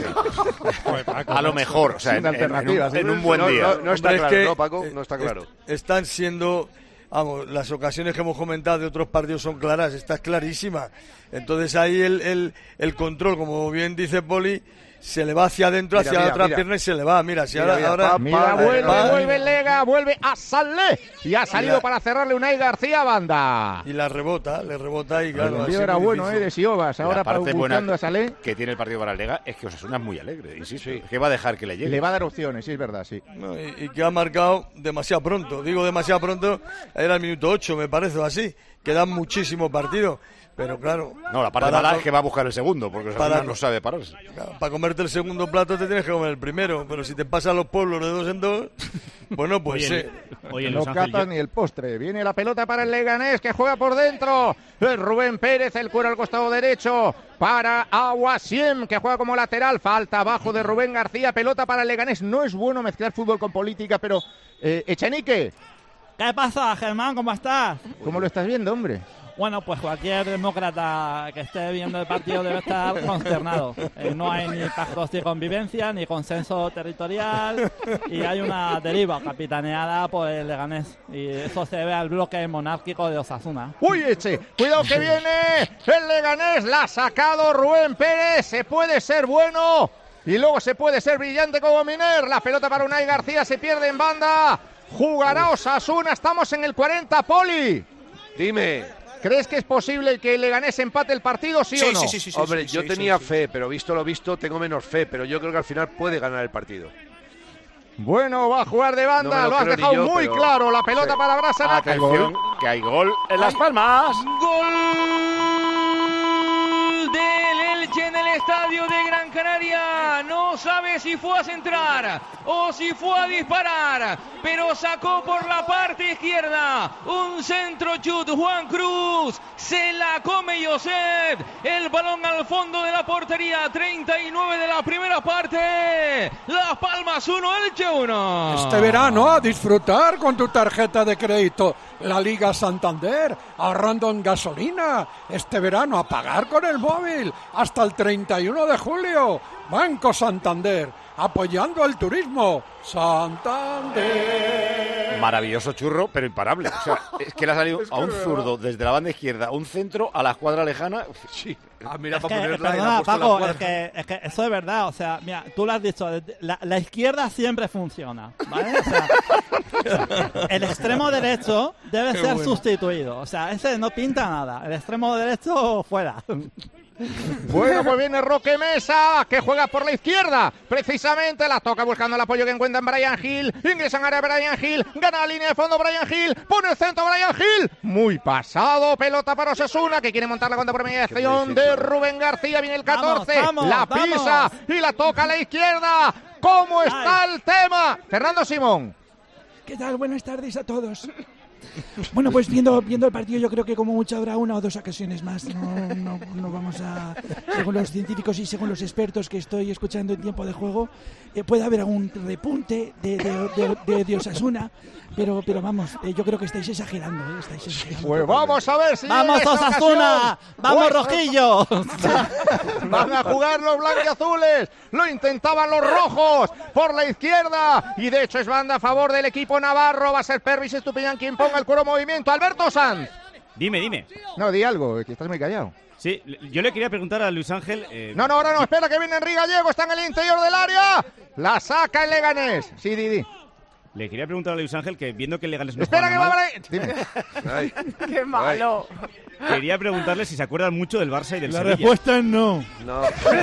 Speaker 3: A lo mejor, o sea, en, en, en, un, en un buen
Speaker 9: no,
Speaker 3: día.
Speaker 9: No, no está
Speaker 8: Hombre,
Speaker 9: claro,
Speaker 8: es que,
Speaker 9: ¿no, Paco? No está claro.
Speaker 8: Están siendo... Vamos, las ocasiones que hemos comentado de otros partidos son claras, está clarísima. Entonces ahí el, el, el control, como bien dice Poli, se le va hacia adentro, mira, hacia mira, la otra mira. pierna y se le va. Mira, si mira, ahora...
Speaker 4: Mira, ahora, mira, vuelve, va, vuelve Lega, vuelve a Salé. Y ha salido la, para cerrarle Unai García banda.
Speaker 8: Y la rebota, le rebota y claro.
Speaker 4: El envío era bueno, eh, de Siobas. Ahora para buscando a Salé.
Speaker 3: Que tiene el partido para el Lega es que Osasuna es muy alegre. Y sí, sí. Que va a dejar que le llegue.
Speaker 4: Le va a dar opciones, sí, es verdad, sí.
Speaker 8: No, y, y que ha marcado demasiado pronto. Digo demasiado pronto, era el minuto ocho, me parece, o así. Queda muchísimo partido. Pero claro...
Speaker 3: No, la parte mala es que va a buscar el segundo, porque el
Speaker 8: para,
Speaker 3: no sabe pararse.
Speaker 8: Claro, para comerte el segundo plato te tienes que comer el primero, pero si te pasan los pueblos de dos en dos, bueno, pues
Speaker 4: oye,
Speaker 8: eh.
Speaker 4: oye, no cata ni el postre. Viene la pelota para el Leganés, que juega por dentro. El Rubén Pérez, el cuero al costado derecho. Para Aguasiem, que juega como lateral. Falta abajo de Rubén García. Pelota para el Leganés. No es bueno mezclar fútbol con política, pero... Eh, Echenique.
Speaker 18: ¿Qué pasa, Germán? ¿Cómo estás?
Speaker 4: ¿Cómo lo estás viendo, hombre?
Speaker 18: Bueno, pues cualquier demócrata que esté viendo el partido debe estar consternado. Eh, no hay ni pactos de convivencia, ni consenso territorial, y hay una deriva capitaneada por el Leganés. Y eso se debe al bloque monárquico de Osasuna.
Speaker 4: ¡Uy, Eche! ¡Cuidado que viene! El Leganés la ha sacado Rubén Pérez. Se puede ser bueno y luego se puede ser brillante como Miner. La pelota para Unai García, se pierde en banda. Jugará Osasuna. Estamos en el cuarenta, Poli.
Speaker 9: Dime.
Speaker 4: ¿Crees que es posible que el Leganés empate el partido, sí, sí o no?
Speaker 9: Sí, sí, sí, sí, Hombre, sí, yo sí, tenía sí, fe, sí. pero visto lo visto, tengo menos fe, pero yo creo que al final puede ganar el partido.
Speaker 4: Bueno, va a jugar de banda, no lo, lo has dejado yo, muy pero... claro. La pelota sí. para Brasa.
Speaker 3: Atención, que hay gol en Las Palmas.
Speaker 7: ¡Gol del Elche en el estadio de Gran Canaria! No sabe si fue a centrar o si fue a disparar, pero sacó por la parte izquierda un centro chut. Juan Cruz se la come Josep. El balón al fondo de la portería. treinta y nueve de la primera parte. Las Palmas uno, Elche uno.
Speaker 12: Este verano a disfrutar con tu tarjeta de crédito la Liga Santander, ahorrando en gasolina. Este verano a pagar con el móvil hasta el treinta y uno de julio. Banco Santander, apoyando el turismo. Santander.
Speaker 3: Maravilloso churro, pero imparable. O sea, es que le ha salido a un zurdo desde la banda izquierda, un centro a la escuadra lejana. Sí.
Speaker 9: Ah, mira,
Speaker 18: es
Speaker 9: para
Speaker 18: que,
Speaker 9: ponerla
Speaker 18: perdona, Paco, es que, es que eso es verdad. O sea, mira, tú lo has dicho, la, la izquierda siempre funciona, ¿vale? O sea, el extremo derecho debe Qué ser bueno. sustituido. O sea, ese no pinta nada. El extremo derecho fuera.
Speaker 4: Bueno, pues viene Roque Mesa, que juega por la izquierda. Precisamente la toca buscando el apoyo que encuentra en Brian Hill. Ingresa en área Brian Hill. Gana la línea de fondo Brian Hill. Pone el centro Brian Hill. Muy pasado. Pelota para Osasuna, que quiere montar la cuenta por mediación de Rubén García. Viene el catorce. Vamos, vamos, la pisa vamos. Y la toca a la izquierda. ¿Cómo está Ay. el tema? Fernando Simón.
Speaker 19: ¿Qué tal? Buenas tardes a todos. Bueno, pues viendo viendo el partido yo creo que como mucho habrá una o dos ocasiones más. No, no, no vamos a... Según los científicos y según los expertos que estoy escuchando en tiempo de juego, eh, puede haber algún repunte de, de, de, de, de Osasuna, pero pero vamos, eh, yo creo que estáis exagerando, ¿eh? Estáis exagerando.
Speaker 4: Pues vamos a ver si...
Speaker 18: ¡Vamos Osasuna! ¡Vamos pues, Rojillo!
Speaker 4: Van a jugar los blanquiazules. Lo intentaban los rojos por la izquierda. Y de hecho es banda a favor del equipo navarro. Va a ser Pervis Estupiñán quien ponga el cuero en movimiento. Alberto Sanz.
Speaker 5: Dime, dime.
Speaker 4: No, di algo, que estás muy callado.
Speaker 5: Sí, yo le quería preguntar a Luis Ángel... Eh...
Speaker 4: No, no, ahora no, espera que viene Enrique Gallego. Está en el interior del área. La saca el Leganés. Sí, Didi.
Speaker 5: Le quería preguntar a Luis Ángel que viendo que el Leganés no
Speaker 4: Espera que va a...
Speaker 5: Ay.
Speaker 13: ¡Qué malo!
Speaker 5: Quería preguntarle si se acuerdan mucho del Barça y del
Speaker 17: La
Speaker 5: Sevilla.
Speaker 17: La respuesta es no.
Speaker 9: No.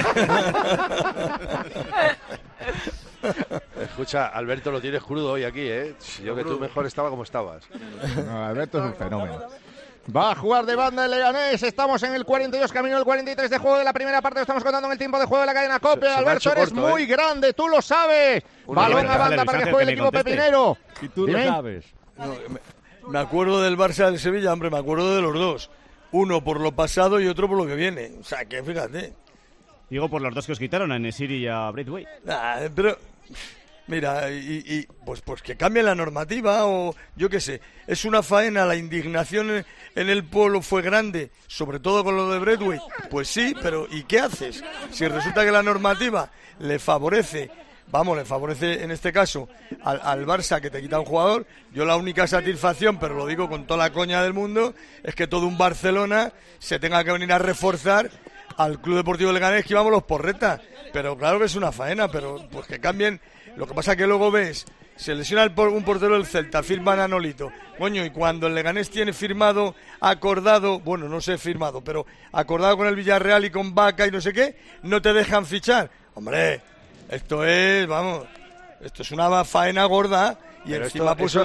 Speaker 9: Escucha, Alberto, lo tienes crudo hoy aquí, ¿eh? Yo que tú mejor estaba como estabas.
Speaker 4: No, Alberto es un fenómeno. Va a jugar de banda el Leganés. Estamos en el cuarenta y dos, camino el cuarenta y tres de juego de la primera parte. Lo estamos contando en el tiempo de juego de la cadena COPE. Se, Alberto, se eres corto, muy ¿eh? grande, tú lo sabes. Una Balón a banda para que juegue el equipo pepinero.
Speaker 8: Y tú ¿Bien? lo sabes. No, me, me acuerdo del Barça del Sevilla, hombre, me acuerdo de los dos. Uno por lo pasado y otro por lo que viene. O sea, que fíjate.
Speaker 5: Digo por los dos que os quitaron, a Nesiri y a Braithwaite.
Speaker 8: Nah, pero... Mira, y, y pues, pues que cambie la normativa o yo qué sé. Es una faena, la indignación en, en el pueblo fue grande, sobre todo con lo de Braithwaite. Pues sí, pero ¿y qué haces? Si resulta que la normativa le favorece, vamos, le favorece en este caso al, al Barça que te quita un jugador, yo la única satisfacción, pero lo digo con toda la coña del mundo, es que todo un Barcelona se tenga que venir a reforzar al Club Deportivo Leganés que íbamos los porretas. Pero claro que es una faena, pero pues que cambien. Lo que pasa que luego ves, se lesiona el por, un portero del Celta, firman a Nolito. Coño, y cuando el Leganés tiene firmado, acordado, bueno, no sé firmado, pero acordado con el Villarreal y con Vaca y no sé qué, no te dejan fichar. Hombre, esto es, vamos, esto es una faena gorda y pero encima, esto, pues
Speaker 9: eso,
Speaker 8: oye...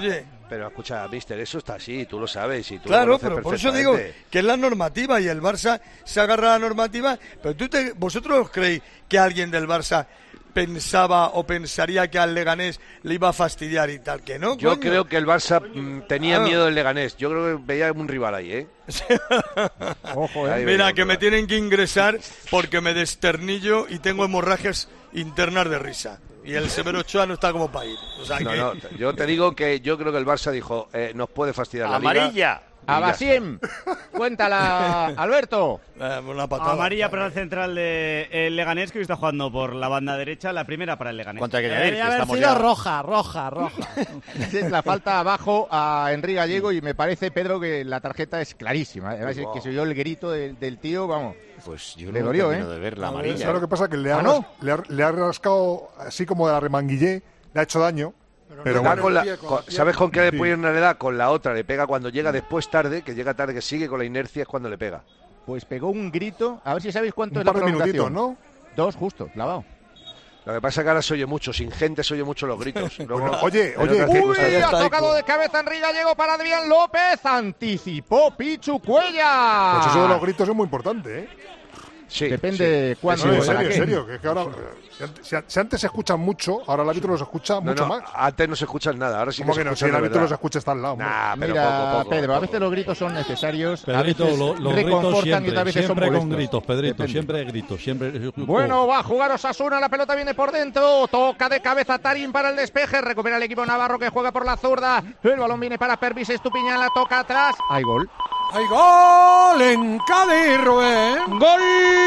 Speaker 9: Pero escucha, mister, eso está así, tú lo sabes. Y tú
Speaker 8: claro,
Speaker 9: lo
Speaker 8: pero por eso digo que es la normativa y el Barça se agarra a la normativa. Pero tú te, vosotros creéis que alguien del Barça pensaba o pensaría que al Leganés le iba a fastidiar y tal, que no.
Speaker 9: Yo
Speaker 8: coño.
Speaker 9: creo que el Barça mmm, tenía ah. miedo del Leganés. Yo creo que veía un rival ahí, ¿eh?
Speaker 8: Ojo, eh. Mira, que me tienen que ingresar porque me desternillo y tengo hemorragias internas de risa. Y el Severo Ochoa no está como para ir. O sea,
Speaker 9: no,
Speaker 8: que...
Speaker 9: no, yo te digo que yo creo que el Barça dijo, eh, nos puede fastidiar la
Speaker 3: Amarilla.
Speaker 9: Liga.
Speaker 4: Abasim, cuéntala, Alberto.
Speaker 8: Eh, una patada.
Speaker 5: Amarilla para el central de el Leganés, que hoy está jugando por la banda derecha, la primera para el Leganés.
Speaker 3: ¿Cuánto hay que añadir?
Speaker 10: Eh, haber sido ya... roja, roja, roja.
Speaker 4: Es la falta abajo a Henry Gallego y me parece, Pedro, que la tarjeta es clarísima. Además, wow. que se oyó el grito del, del tío, vamos.
Speaker 3: Pues yo
Speaker 4: le
Speaker 3: no
Speaker 4: dolió,
Speaker 3: ¿eh?
Speaker 4: de
Speaker 3: ver la amarilla.
Speaker 11: ¿Sabes lo que pasa? Que le ha,
Speaker 4: ¿Ah, no?
Speaker 11: le, ha, le ha rascado, así como de la remanguillé, le ha hecho daño.
Speaker 9: Pero,
Speaker 11: pero
Speaker 9: bueno.
Speaker 11: con
Speaker 9: la,
Speaker 11: pie,
Speaker 9: con,
Speaker 11: con
Speaker 9: ¿Sabes con qué le puede una le da? Con la otra, le pega cuando llega después tarde, que llega tarde, que sigue con la inercia, es cuando le pega.
Speaker 4: Pues pegó un grito, a ver si sabéis cuánto
Speaker 11: un
Speaker 4: es la
Speaker 11: par de minutitos,
Speaker 4: ¿no? Dos, justo, clavado.
Speaker 9: Lo que pasa es que ahora se oye mucho, sin gente se oye mucho los gritos. Luego,
Speaker 11: bueno, oye, oye,
Speaker 4: uy, ha tocado de cabeza Henry Gallego para Adrián López, anticipó Pichu Cuellar.
Speaker 11: Pues eso de los gritos es muy importante, ¿eh?
Speaker 9: Sí,
Speaker 4: depende
Speaker 9: sí.
Speaker 4: cuándo.
Speaker 11: No, en serio, en serio, que es que ahora, si, si antes se escuchan mucho, ahora el árbitro los escucha
Speaker 9: no,
Speaker 11: mucho
Speaker 9: no,
Speaker 11: más.
Speaker 9: Antes no se escuchan nada, ahora sí que,
Speaker 11: que
Speaker 9: se
Speaker 11: no?
Speaker 9: escuchan.
Speaker 11: Si el árbitro los escucha está al lado.
Speaker 9: Nah, pero
Speaker 4: Mira,
Speaker 9: poco, poco,
Speaker 4: Pedro,
Speaker 9: poco.
Speaker 4: a veces los gritos son necesarios,
Speaker 10: Pedrito,
Speaker 4: a veces
Speaker 10: lo, los
Speaker 4: reconfortan
Speaker 10: gritos siempre,
Speaker 4: y otras veces
Speaker 10: siempre
Speaker 4: son
Speaker 10: con
Speaker 4: molestos.
Speaker 10: gritos, Pedrito,
Speaker 4: Depende.
Speaker 10: siempre gritos, siempre.
Speaker 4: Bueno, va a jugar Osasuna, la pelota viene por dentro, toca de cabeza Tarín para el despeje, recupera el equipo navarro que juega por la zurda, el balón viene para Pervis Estupiñán, la toca atrás, hay gol.
Speaker 12: ¡Hay gol en Cádiz, Rubén!
Speaker 6: ¡Gol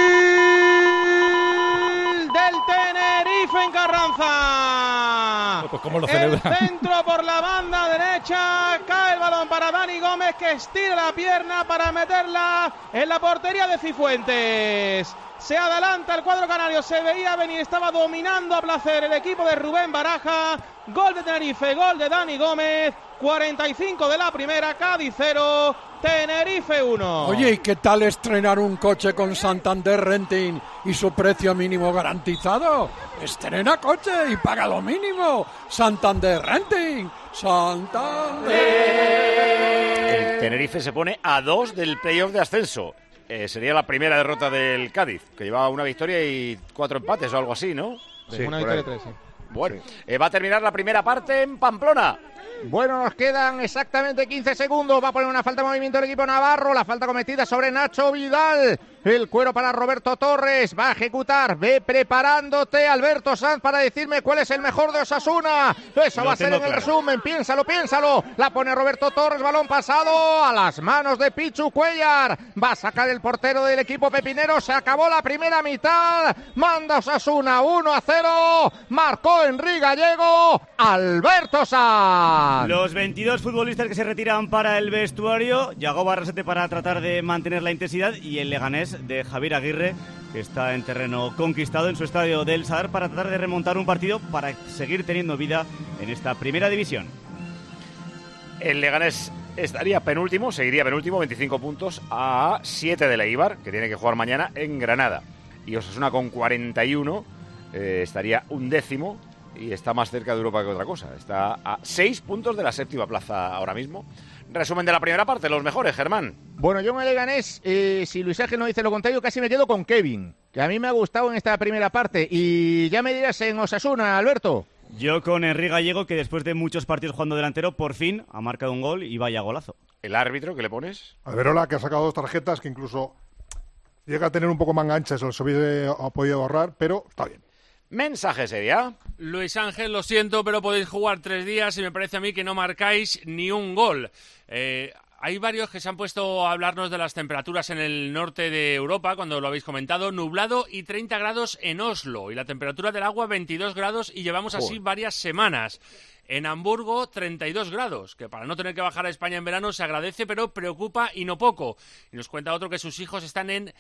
Speaker 6: del Tenerife en Carranza!
Speaker 10: Pues ¿cómo lo
Speaker 6: el
Speaker 10: celebra?
Speaker 6: centro por la banda derecha, cae el balón para Dani Gómez, que estira la pierna para meterla en la portería de Cifuentes. Se adelanta el cuadro canario, se veía venir, estaba dominando a placer el equipo de Rubén Baraja. Gol de Tenerife, gol de Dani Gómez, cuarenta y cinco de la primera, Cádiz cero, Tenerife uno.
Speaker 12: Oye, ¿y qué tal estrenar un coche con Santander Renting y su precio mínimo garantizado? Estrena coche y paga lo mínimo. Santander Renting, Santander.
Speaker 3: El Tenerife se pone a dos del playoff de ascenso. Eh, sería la primera derrota del Cádiz, que llevaba una victoria y cuatro empates o algo así, ¿no?
Speaker 4: Sí, una victoria y tres, sí.
Speaker 3: Bueno, sí. Eh, va a terminar la primera parte en Pamplona.
Speaker 4: Bueno, nos quedan exactamente quince segundos. Va a poner una falta de movimiento el equipo navarro. La falta cometida sobre Nacho Vidal. El cuero para Roberto Torres. Va a ejecutar. Ve preparándote, Alberto Sanz, para decirme cuál es el mejor de Osasuna. Eso
Speaker 5: Lo
Speaker 4: va a ser en
Speaker 5: claro.
Speaker 4: el resumen. Piénsalo, piénsalo. La pone Roberto Torres. Balón pasado a las manos de Pichu Cuellar. Va a sacar el portero del equipo pepinero. Se acabó la primera mitad. Manda Osasuna uno a cero. Marcó Henry Gallego. Alberto Sanz.
Speaker 5: Los veintidós futbolistas que se retiran para el vestuario, Yago Barrasate para tratar de mantener la intensidad y el Leganés de Javier Aguirre, que está en terreno conquistado en su estadio del Sadar para tratar de remontar un partido para seguir teniendo vida en esta primera división.
Speaker 3: El Leganés estaría penúltimo, seguiría penúltimo, veinticinco puntos a siete de la Eibar, que tiene que jugar mañana en Granada. Y Osasuna con cuarenta y uno eh, estaría undécimo y está más cerca de Europa que otra cosa. Está a seis puntos de la séptima plaza ahora mismo. Resumen de la primera parte, los mejores, Germán.
Speaker 4: Bueno, yo en el Leganés, eh, si Luis Ángel no dice lo contrario, casi me quedo con Kevin, que a mí me ha gustado en esta primera parte. Y ya me dirás en Osasuna, Alberto.
Speaker 5: Yo con Henry Gallego, que después de muchos partidos jugando delantero, por fin ha marcado un gol y vaya golazo.
Speaker 3: ¿El árbitro que le pones?
Speaker 11: Alberola, que ha sacado dos tarjetas que incluso llega a tener un poco manga ancha, se los ha podido ahorrar, pero está bien.
Speaker 3: Mensaje sería.
Speaker 20: Luis Ángel, lo siento, pero podéis jugar tres días y me parece a mí que no marcáis ni un gol. Eh, hay varios que se han puesto a hablarnos de las temperaturas en el norte de Europa, cuando lo habéis comentado, nublado y treinta grados en Oslo, y la temperatura del agua veintidós grados, y llevamos así oh. varias semanas. En Hamburgo, treinta y dos grados, que para no tener que bajar a España en verano se agradece, pero preocupa y no poco. Y nos cuenta otro que sus hijos están en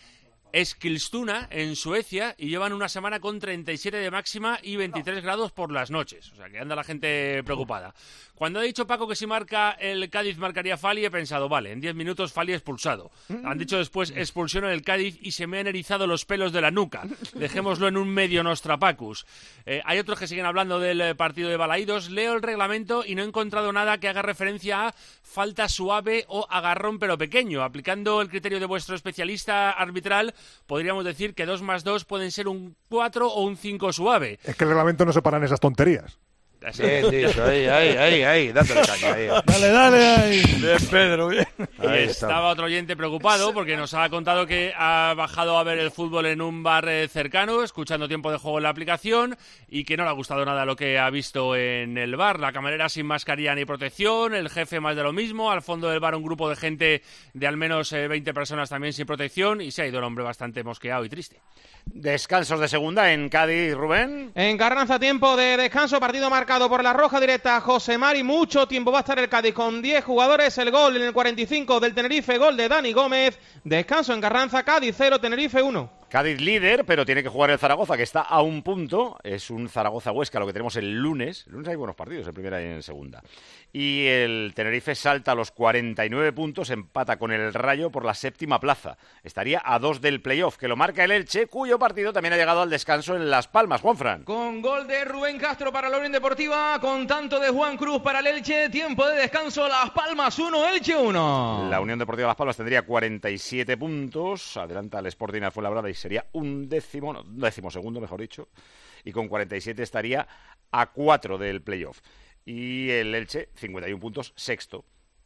Speaker 20: Eskilstuna, en Suecia, y llevan una semana con treinta y siete de máxima y veintitrés grados por las noches. O sea, que anda la gente preocupada. Cuando ha dicho Paco que si marca el Cádiz marcaría Fali, he pensado, vale, en diez minutos Fali expulsado. Han dicho después expulsión en el Cádiz y se me han erizado los pelos de la nuca. Dejémoslo en un medio Nostrapacus. Eh, hay otros que siguen hablando del partido de Balaídos. Leo el reglamento y no he encontrado nada que haga referencia a falta suave o agarrón pero pequeño. Aplicando el criterio de vuestro especialista arbitral, podríamos decir que dos más dos pueden ser un cuatro o un cinco suave.
Speaker 11: Es que el reglamento no se para en esas tonterías.
Speaker 9: Bien dicho, ahí, ahí, ahí, ahí, dándole caña, ahí.
Speaker 17: Dale, dale, ahí.
Speaker 8: Bien, Pedro, bien.
Speaker 20: Y estaba otro oyente preocupado porque nos ha contado que ha bajado a ver el fútbol en un bar eh, cercano, escuchando tiempo de juego en la aplicación, y que no le ha gustado nada lo que ha visto en el bar. La camarera sin mascarilla ni protección, el jefe más de lo mismo, al fondo del bar un grupo de gente de al menos eh, veinte personas también sin protección, y se ha ido el hombre bastante mosqueado y triste.
Speaker 3: Descansos de segunda en Cádiz, Rubén.
Speaker 6: En Carranza, tiempo de descanso, partido marcado por la roja directa José Mari. Mucho tiempo va a estar el Cádiz con diez jugadores. El gol en el cuarenta y cinco del Tenerife, gol de Dani Gómez. Descanso en Carranza, Cádiz cero, Tenerife uno.
Speaker 3: Cádiz líder, pero tiene que jugar el Zaragoza, que está a un punto. Es un Zaragoza-Huesca, lo que tenemos el lunes. El lunes hay buenos partidos, en primera y en segunda. Y el Tenerife salta a los cuarenta y nueve puntos, empata con el Rayo por la séptima plaza. Estaría a dos del playoff, que lo marca el Elche, cuyo partido también ha llegado al descanso en Las Palmas. Juanfran.
Speaker 7: Con gol de Rubén Castro para la Unión Deportiva, con tanto de Juan Cruz para el Elche. Tiempo de descanso, Las Palmas uno, Elche uno.
Speaker 3: La Unión Deportiva Las Palmas tendría cuarenta y siete puntos. Adelanta al Sporting al Fuenlabrada y sería un décimo, no, un décimo segundo, mejor dicho. Y con cuarenta y siete estaría a cuatro del playoff. Y el Elche, cincuenta y uno puntos, sexto.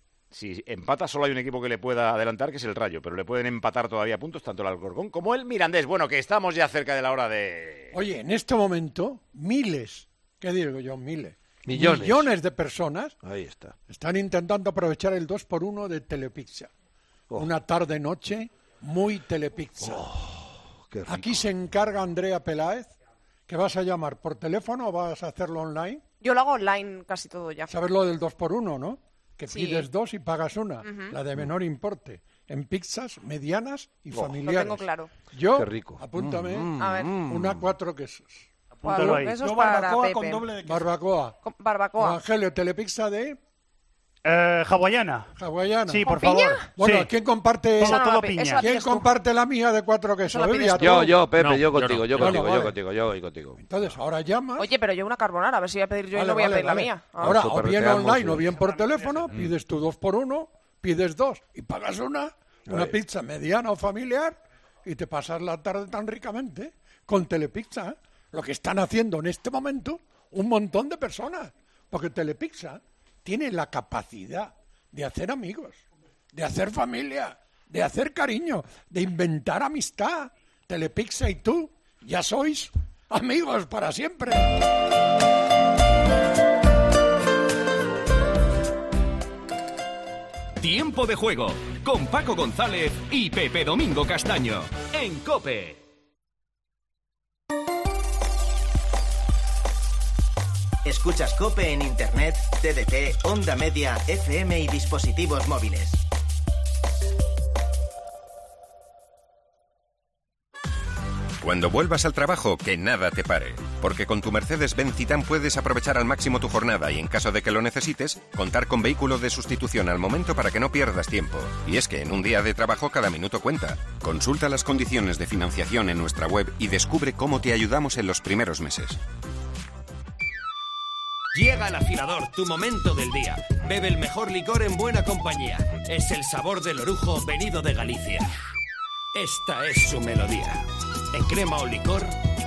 Speaker 3: Si empata, solo hay un equipo que le pueda adelantar, que es el Rayo, pero le pueden empatar todavía puntos tanto el Alcorcón como el Mirandés. Bueno, que estamos ya cerca de la hora de...
Speaker 12: Oye, en este momento, miles, ¿qué digo yo? Miles.
Speaker 9: Millones.
Speaker 12: Millones de personas
Speaker 9: Ahí está.
Speaker 12: están intentando aprovechar el dos por uno de Telepizza. Oh. Una tarde-noche muy Telepizza.
Speaker 9: Oh, qué rico.
Speaker 12: Aquí se encarga Andrea Peláez, que vas a llamar por teléfono o vas a hacerlo online.
Speaker 21: Yo lo hago online casi todo ya.
Speaker 12: ¿Sabes lo del dos por uno, no? Que
Speaker 21: sí.
Speaker 12: Pides dos y pagas una,
Speaker 21: Uh-huh.
Speaker 12: la de menor importe, en pizzas medianas y
Speaker 21: Oh,
Speaker 12: familiares.
Speaker 21: lo tengo claro.
Speaker 12: Yo,
Speaker 9: Qué rico.
Speaker 12: apúntame,
Speaker 21: Mm, A ver.
Speaker 12: una cuatro quesos.
Speaker 21: Cuatro quesos para
Speaker 12: barbacoa
Speaker 21: Pepe.
Speaker 12: con doble de queso. Barbacoa.
Speaker 21: Con barbacoa.
Speaker 12: Evangelio, telepizza de...
Speaker 22: Eh, hawaiana.
Speaker 12: Hawaiana.
Speaker 22: Sí, por
Speaker 21: ¿Con piña?
Speaker 22: favor.
Speaker 12: Bueno,
Speaker 22: Sí.
Speaker 12: ¿quién comparte,
Speaker 22: Todo,
Speaker 21: no
Speaker 22: todo
Speaker 21: la pi-
Speaker 22: piña.
Speaker 21: eso la
Speaker 12: ¿quién
Speaker 21: pides tú.
Speaker 12: comparte la mía de cuatro quesos?
Speaker 21: Eso la pides
Speaker 12: Elvia,
Speaker 21: tú.
Speaker 12: ¿tú?
Speaker 9: Yo, yo, Pepe,
Speaker 3: No,
Speaker 9: yo
Speaker 3: yo
Speaker 9: contigo,
Speaker 3: no.
Speaker 9: yo
Speaker 12: Bueno,
Speaker 9: contigo,
Speaker 12: vale.
Speaker 9: yo contigo, yo voy contigo.
Speaker 12: Entonces, ahora llamas.
Speaker 21: Oye, pero yo una carbonara, a ver si voy a pedir yo y
Speaker 12: Vale,
Speaker 21: no voy
Speaker 12: vale,
Speaker 21: a pedir
Speaker 12: vale.
Speaker 21: la mía. Ah.
Speaker 12: Ahora, o
Speaker 9: Súper
Speaker 12: bien
Speaker 9: reteamos,
Speaker 12: online o
Speaker 9: sí.
Speaker 12: bien por teléfono, pides tu dos por uno, pides dos y pagas una, una
Speaker 9: Ahí.
Speaker 12: pizza mediana o familiar y te pasas la tarde tan ricamente con Telepizza. ¿eh? Lo que están haciendo en este momento un montón de personas. Porque Telepizza tiene la capacidad de hacer amigos, de hacer familia, de hacer cariño, de inventar amistad. Telepizza y tú ya sois amigos para siempre.
Speaker 23: Tiempo de juego con Paco González y Pepe Domingo Castaño en COPE.
Speaker 24: Escuchas COPE en Internet, T D T, Onda Media, F M y dispositivos móviles.
Speaker 25: Cuando vuelvas al trabajo, que nada te pare. Porque con tu Mercedes-Benz Citan puedes aprovechar al máximo tu jornada y, en caso de que lo necesites, contar con vehículo de sustitución al momento para que no pierdas tiempo. Y es que en un día de trabajo cada minuto cuenta. Consulta las condiciones de financiación en nuestra web y descubre cómo te ayudamos en los primeros meses.
Speaker 23: Llega el afilador, tu momento del día. Bebe el mejor licor en buena compañía. Es el sabor del orujo venido de Galicia. Esta es su melodía. En crema o licor.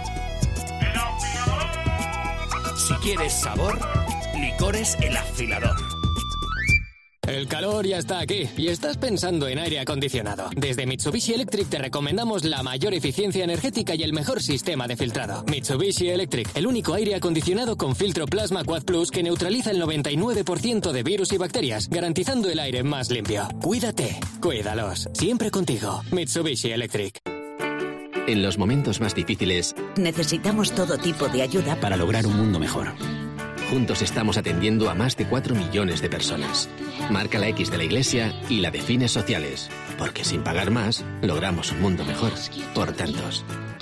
Speaker 23: Si quieres sabor, licores El Afilador.
Speaker 26: El calor ya está aquí y estás pensando en aire acondicionado. Desde Mitsubishi Electric te recomendamos la mayor eficiencia energética y el mejor sistema de filtrado. Mitsubishi Electric, el único aire acondicionado con filtro Plasma Quad Plus que neutraliza el noventa y nueve por ciento de virus y bacterias, garantizando el aire más limpio. Cuídate, cuídalos, siempre contigo. Mitsubishi Electric.
Speaker 27: En los momentos más difíciles,
Speaker 28: necesitamos todo tipo de ayuda
Speaker 27: para lograr un mundo mejor.
Speaker 26: Juntos estamos atendiendo a más de cuatro millones de personas. Marca la X de la Iglesia y la de fines sociales. Porque sin pagar más, logramos un mundo mejor. Por tantos.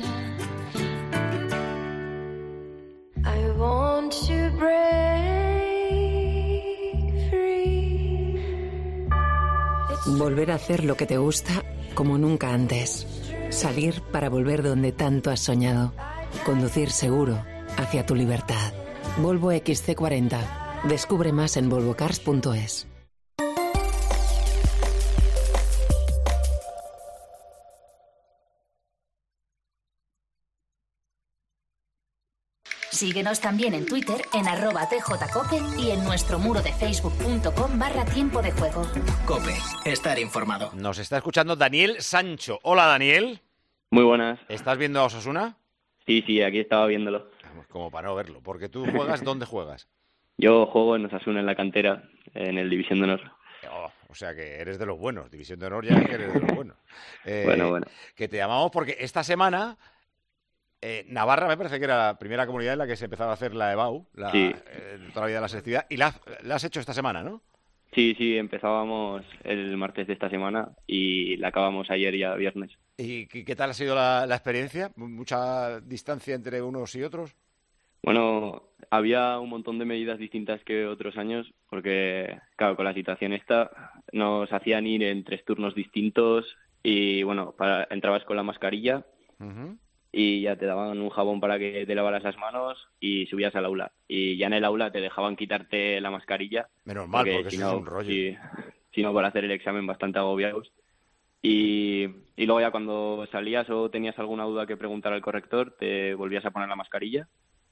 Speaker 1: I want to break free.
Speaker 2: Volver a hacer lo que te gusta como nunca antes. Salir para volver donde tanto has soñado. Conducir seguro hacia tu libertad. Volvo X C cuarenta. Descubre más en volvo cars punto es.
Speaker 14: Síguenos también en Twitter en arroba tjcope y en nuestro muro de facebook.com barra tiempo de juego.
Speaker 24: Cope, estar informado.
Speaker 3: Nos está escuchando Daniel Sancho. Hola, Daniel.
Speaker 15: Muy buenas.
Speaker 3: ¿Estás viendo a Osasuna?
Speaker 15: Sí, sí, aquí estaba viéndolo.
Speaker 3: Como para no verlo, porque tú juegas, ¿dónde juegas?
Speaker 15: Yo juego en Osasuna, en la cantera, en el División de Honor.
Speaker 3: Oh, o sea que eres de los buenos, División de Honor ya que eres de los buenos. Eh,
Speaker 15: bueno, bueno.
Speaker 3: Que te llamamos porque esta semana eh, Navarra me parece que era la primera comunidad en la que se empezaba a hacer la EBAU, la,
Speaker 15: sí.
Speaker 3: eh, toda la vida de la selectividad, y la, la has hecho esta semana, ¿no?
Speaker 15: Sí, sí, empezábamos el martes de esta semana y la acabamos ayer ya viernes.
Speaker 3: ¿Y qué, qué tal ha sido la, la experiencia? ¿Mucha distancia entre unos y otros?
Speaker 15: Bueno, había un montón de medidas distintas que otros años, porque, claro, con la situación esta nos hacían ir en tres turnos distintos y, bueno, para, entrabas con la mascarilla uh-huh. y ya te daban un jabón para que te lavaras las manos y subías al aula. Y ya en el aula te dejaban quitarte la mascarilla.
Speaker 3: Menos mal, porque, porque
Speaker 15: si
Speaker 3: eso
Speaker 15: no,
Speaker 3: es un rollo.
Speaker 15: Si, si no, para hacer el examen bastante agobiados. Y, y luego ya cuando salías o tenías alguna duda que preguntar al corrector, te volvías a poner la mascarilla.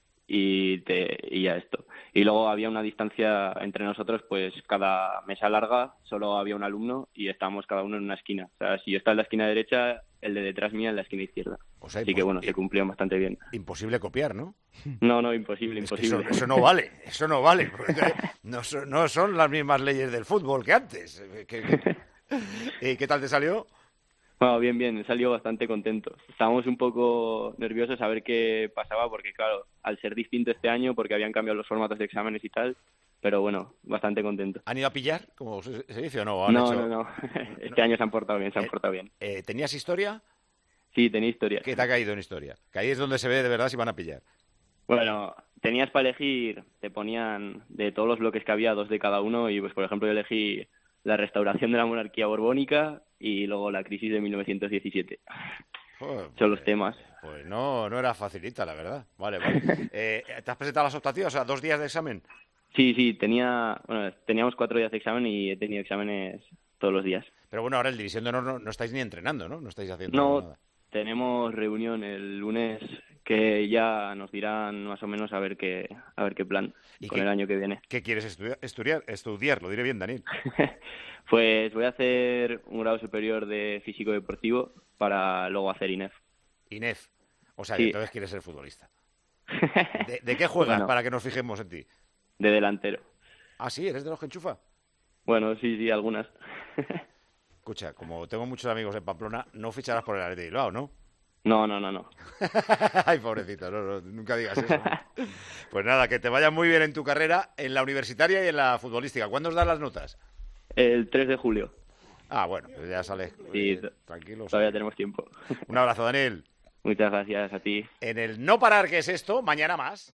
Speaker 15: Y, te, y ya esto. Y luego había una distancia entre nosotros, pues cada mesa larga solo había un alumno y estábamos cada uno en una esquina. O sea, si yo estaba en la esquina derecha, el de detrás mía en la esquina izquierda.
Speaker 3: O sea,
Speaker 15: Así que bueno, se cumplió bastante bien.
Speaker 3: Imposible copiar, ¿no?
Speaker 15: No, no, imposible,
Speaker 3: es
Speaker 15: imposible.
Speaker 3: Que eso, eso no vale, eso no vale. No son, no son las mismas leyes del fútbol que antes. ¿Qué, qué, ¿Y qué tal te salió?
Speaker 15: Bueno, bien, bien, salió bastante contento. Estábamos un poco nerviosos a ver qué pasaba porque, claro, al ser distinto este año, porque habían cambiado los formatos de exámenes y tal, pero bueno, bastante contento.
Speaker 3: ¿Han ido a pillar, como se, se dice, o no?
Speaker 15: ¿Han no,
Speaker 3: hecho...
Speaker 15: no, no, este no. año se han portado bien, se han
Speaker 3: eh,
Speaker 15: portado bien.
Speaker 3: Eh, ¿Tenías historia?
Speaker 15: Sí, tenía historia.
Speaker 3: ¿Qué te ha caído en historia? Que ahí es donde se ve de verdad si van a pillar.
Speaker 15: Bueno, tenías para elegir, te ponían de todos los bloques que había, dos de cada uno, y pues por ejemplo yo elegí la restauración de la monarquía borbónica y luego la crisis de mil novecientos diecisiete. Joder, Son pues, los temas.
Speaker 3: Pues no, no era facilita, la verdad. Vale, vale. eh, ¿Te has presentado las optativas? O sea, ¿dos días de examen?
Speaker 15: Sí, sí, tenía, bueno, teníamos cuatro días de examen y he tenido exámenes todos los días.
Speaker 3: Pero bueno, ahora el División de Honor no, no estáis ni entrenando, ¿no? No estáis haciendo
Speaker 15: no,
Speaker 3: nada.
Speaker 15: Tenemos reunión el lunes que ya nos dirán más o menos a ver qué, a ver qué plan con qué, el año que viene.
Speaker 3: ¿Qué quieres estudiar? Estudiar, estudiar lo diré bien, Daniel.
Speaker 15: Pues voy a hacer un grado superior de físico deportivo para luego hacer I N E F.
Speaker 3: I N E F. O sea,
Speaker 15: sí.
Speaker 3: que entonces quieres ser futbolista. ¿De, de qué juegas bueno, para que nos fijemos en ti?
Speaker 15: De delantero.
Speaker 3: Ah, sí, ¿eres de los que enchufa?
Speaker 15: Bueno, sí, sí, algunas.
Speaker 3: Escucha, como tengo muchos amigos en Pamplona, no ficharás por el Athletic de Bilbao, ¿no?
Speaker 15: No, no, no, no.
Speaker 3: Ay, pobrecito, no, no, nunca digas eso. Pues nada, que te vaya muy bien en tu carrera, en la universitaria y en la futbolística. ¿Cuándo os dan las notas?
Speaker 15: El tres de julio.
Speaker 3: Ah, bueno, pues ya sale.
Speaker 15: Sí,
Speaker 3: eh, tranquilo.
Speaker 15: Todavía
Speaker 3: sale.
Speaker 15: tenemos tiempo.
Speaker 3: Un abrazo, Daniel.
Speaker 15: Muchas gracias a ti.
Speaker 3: En el no parar, que es esto, mañana más.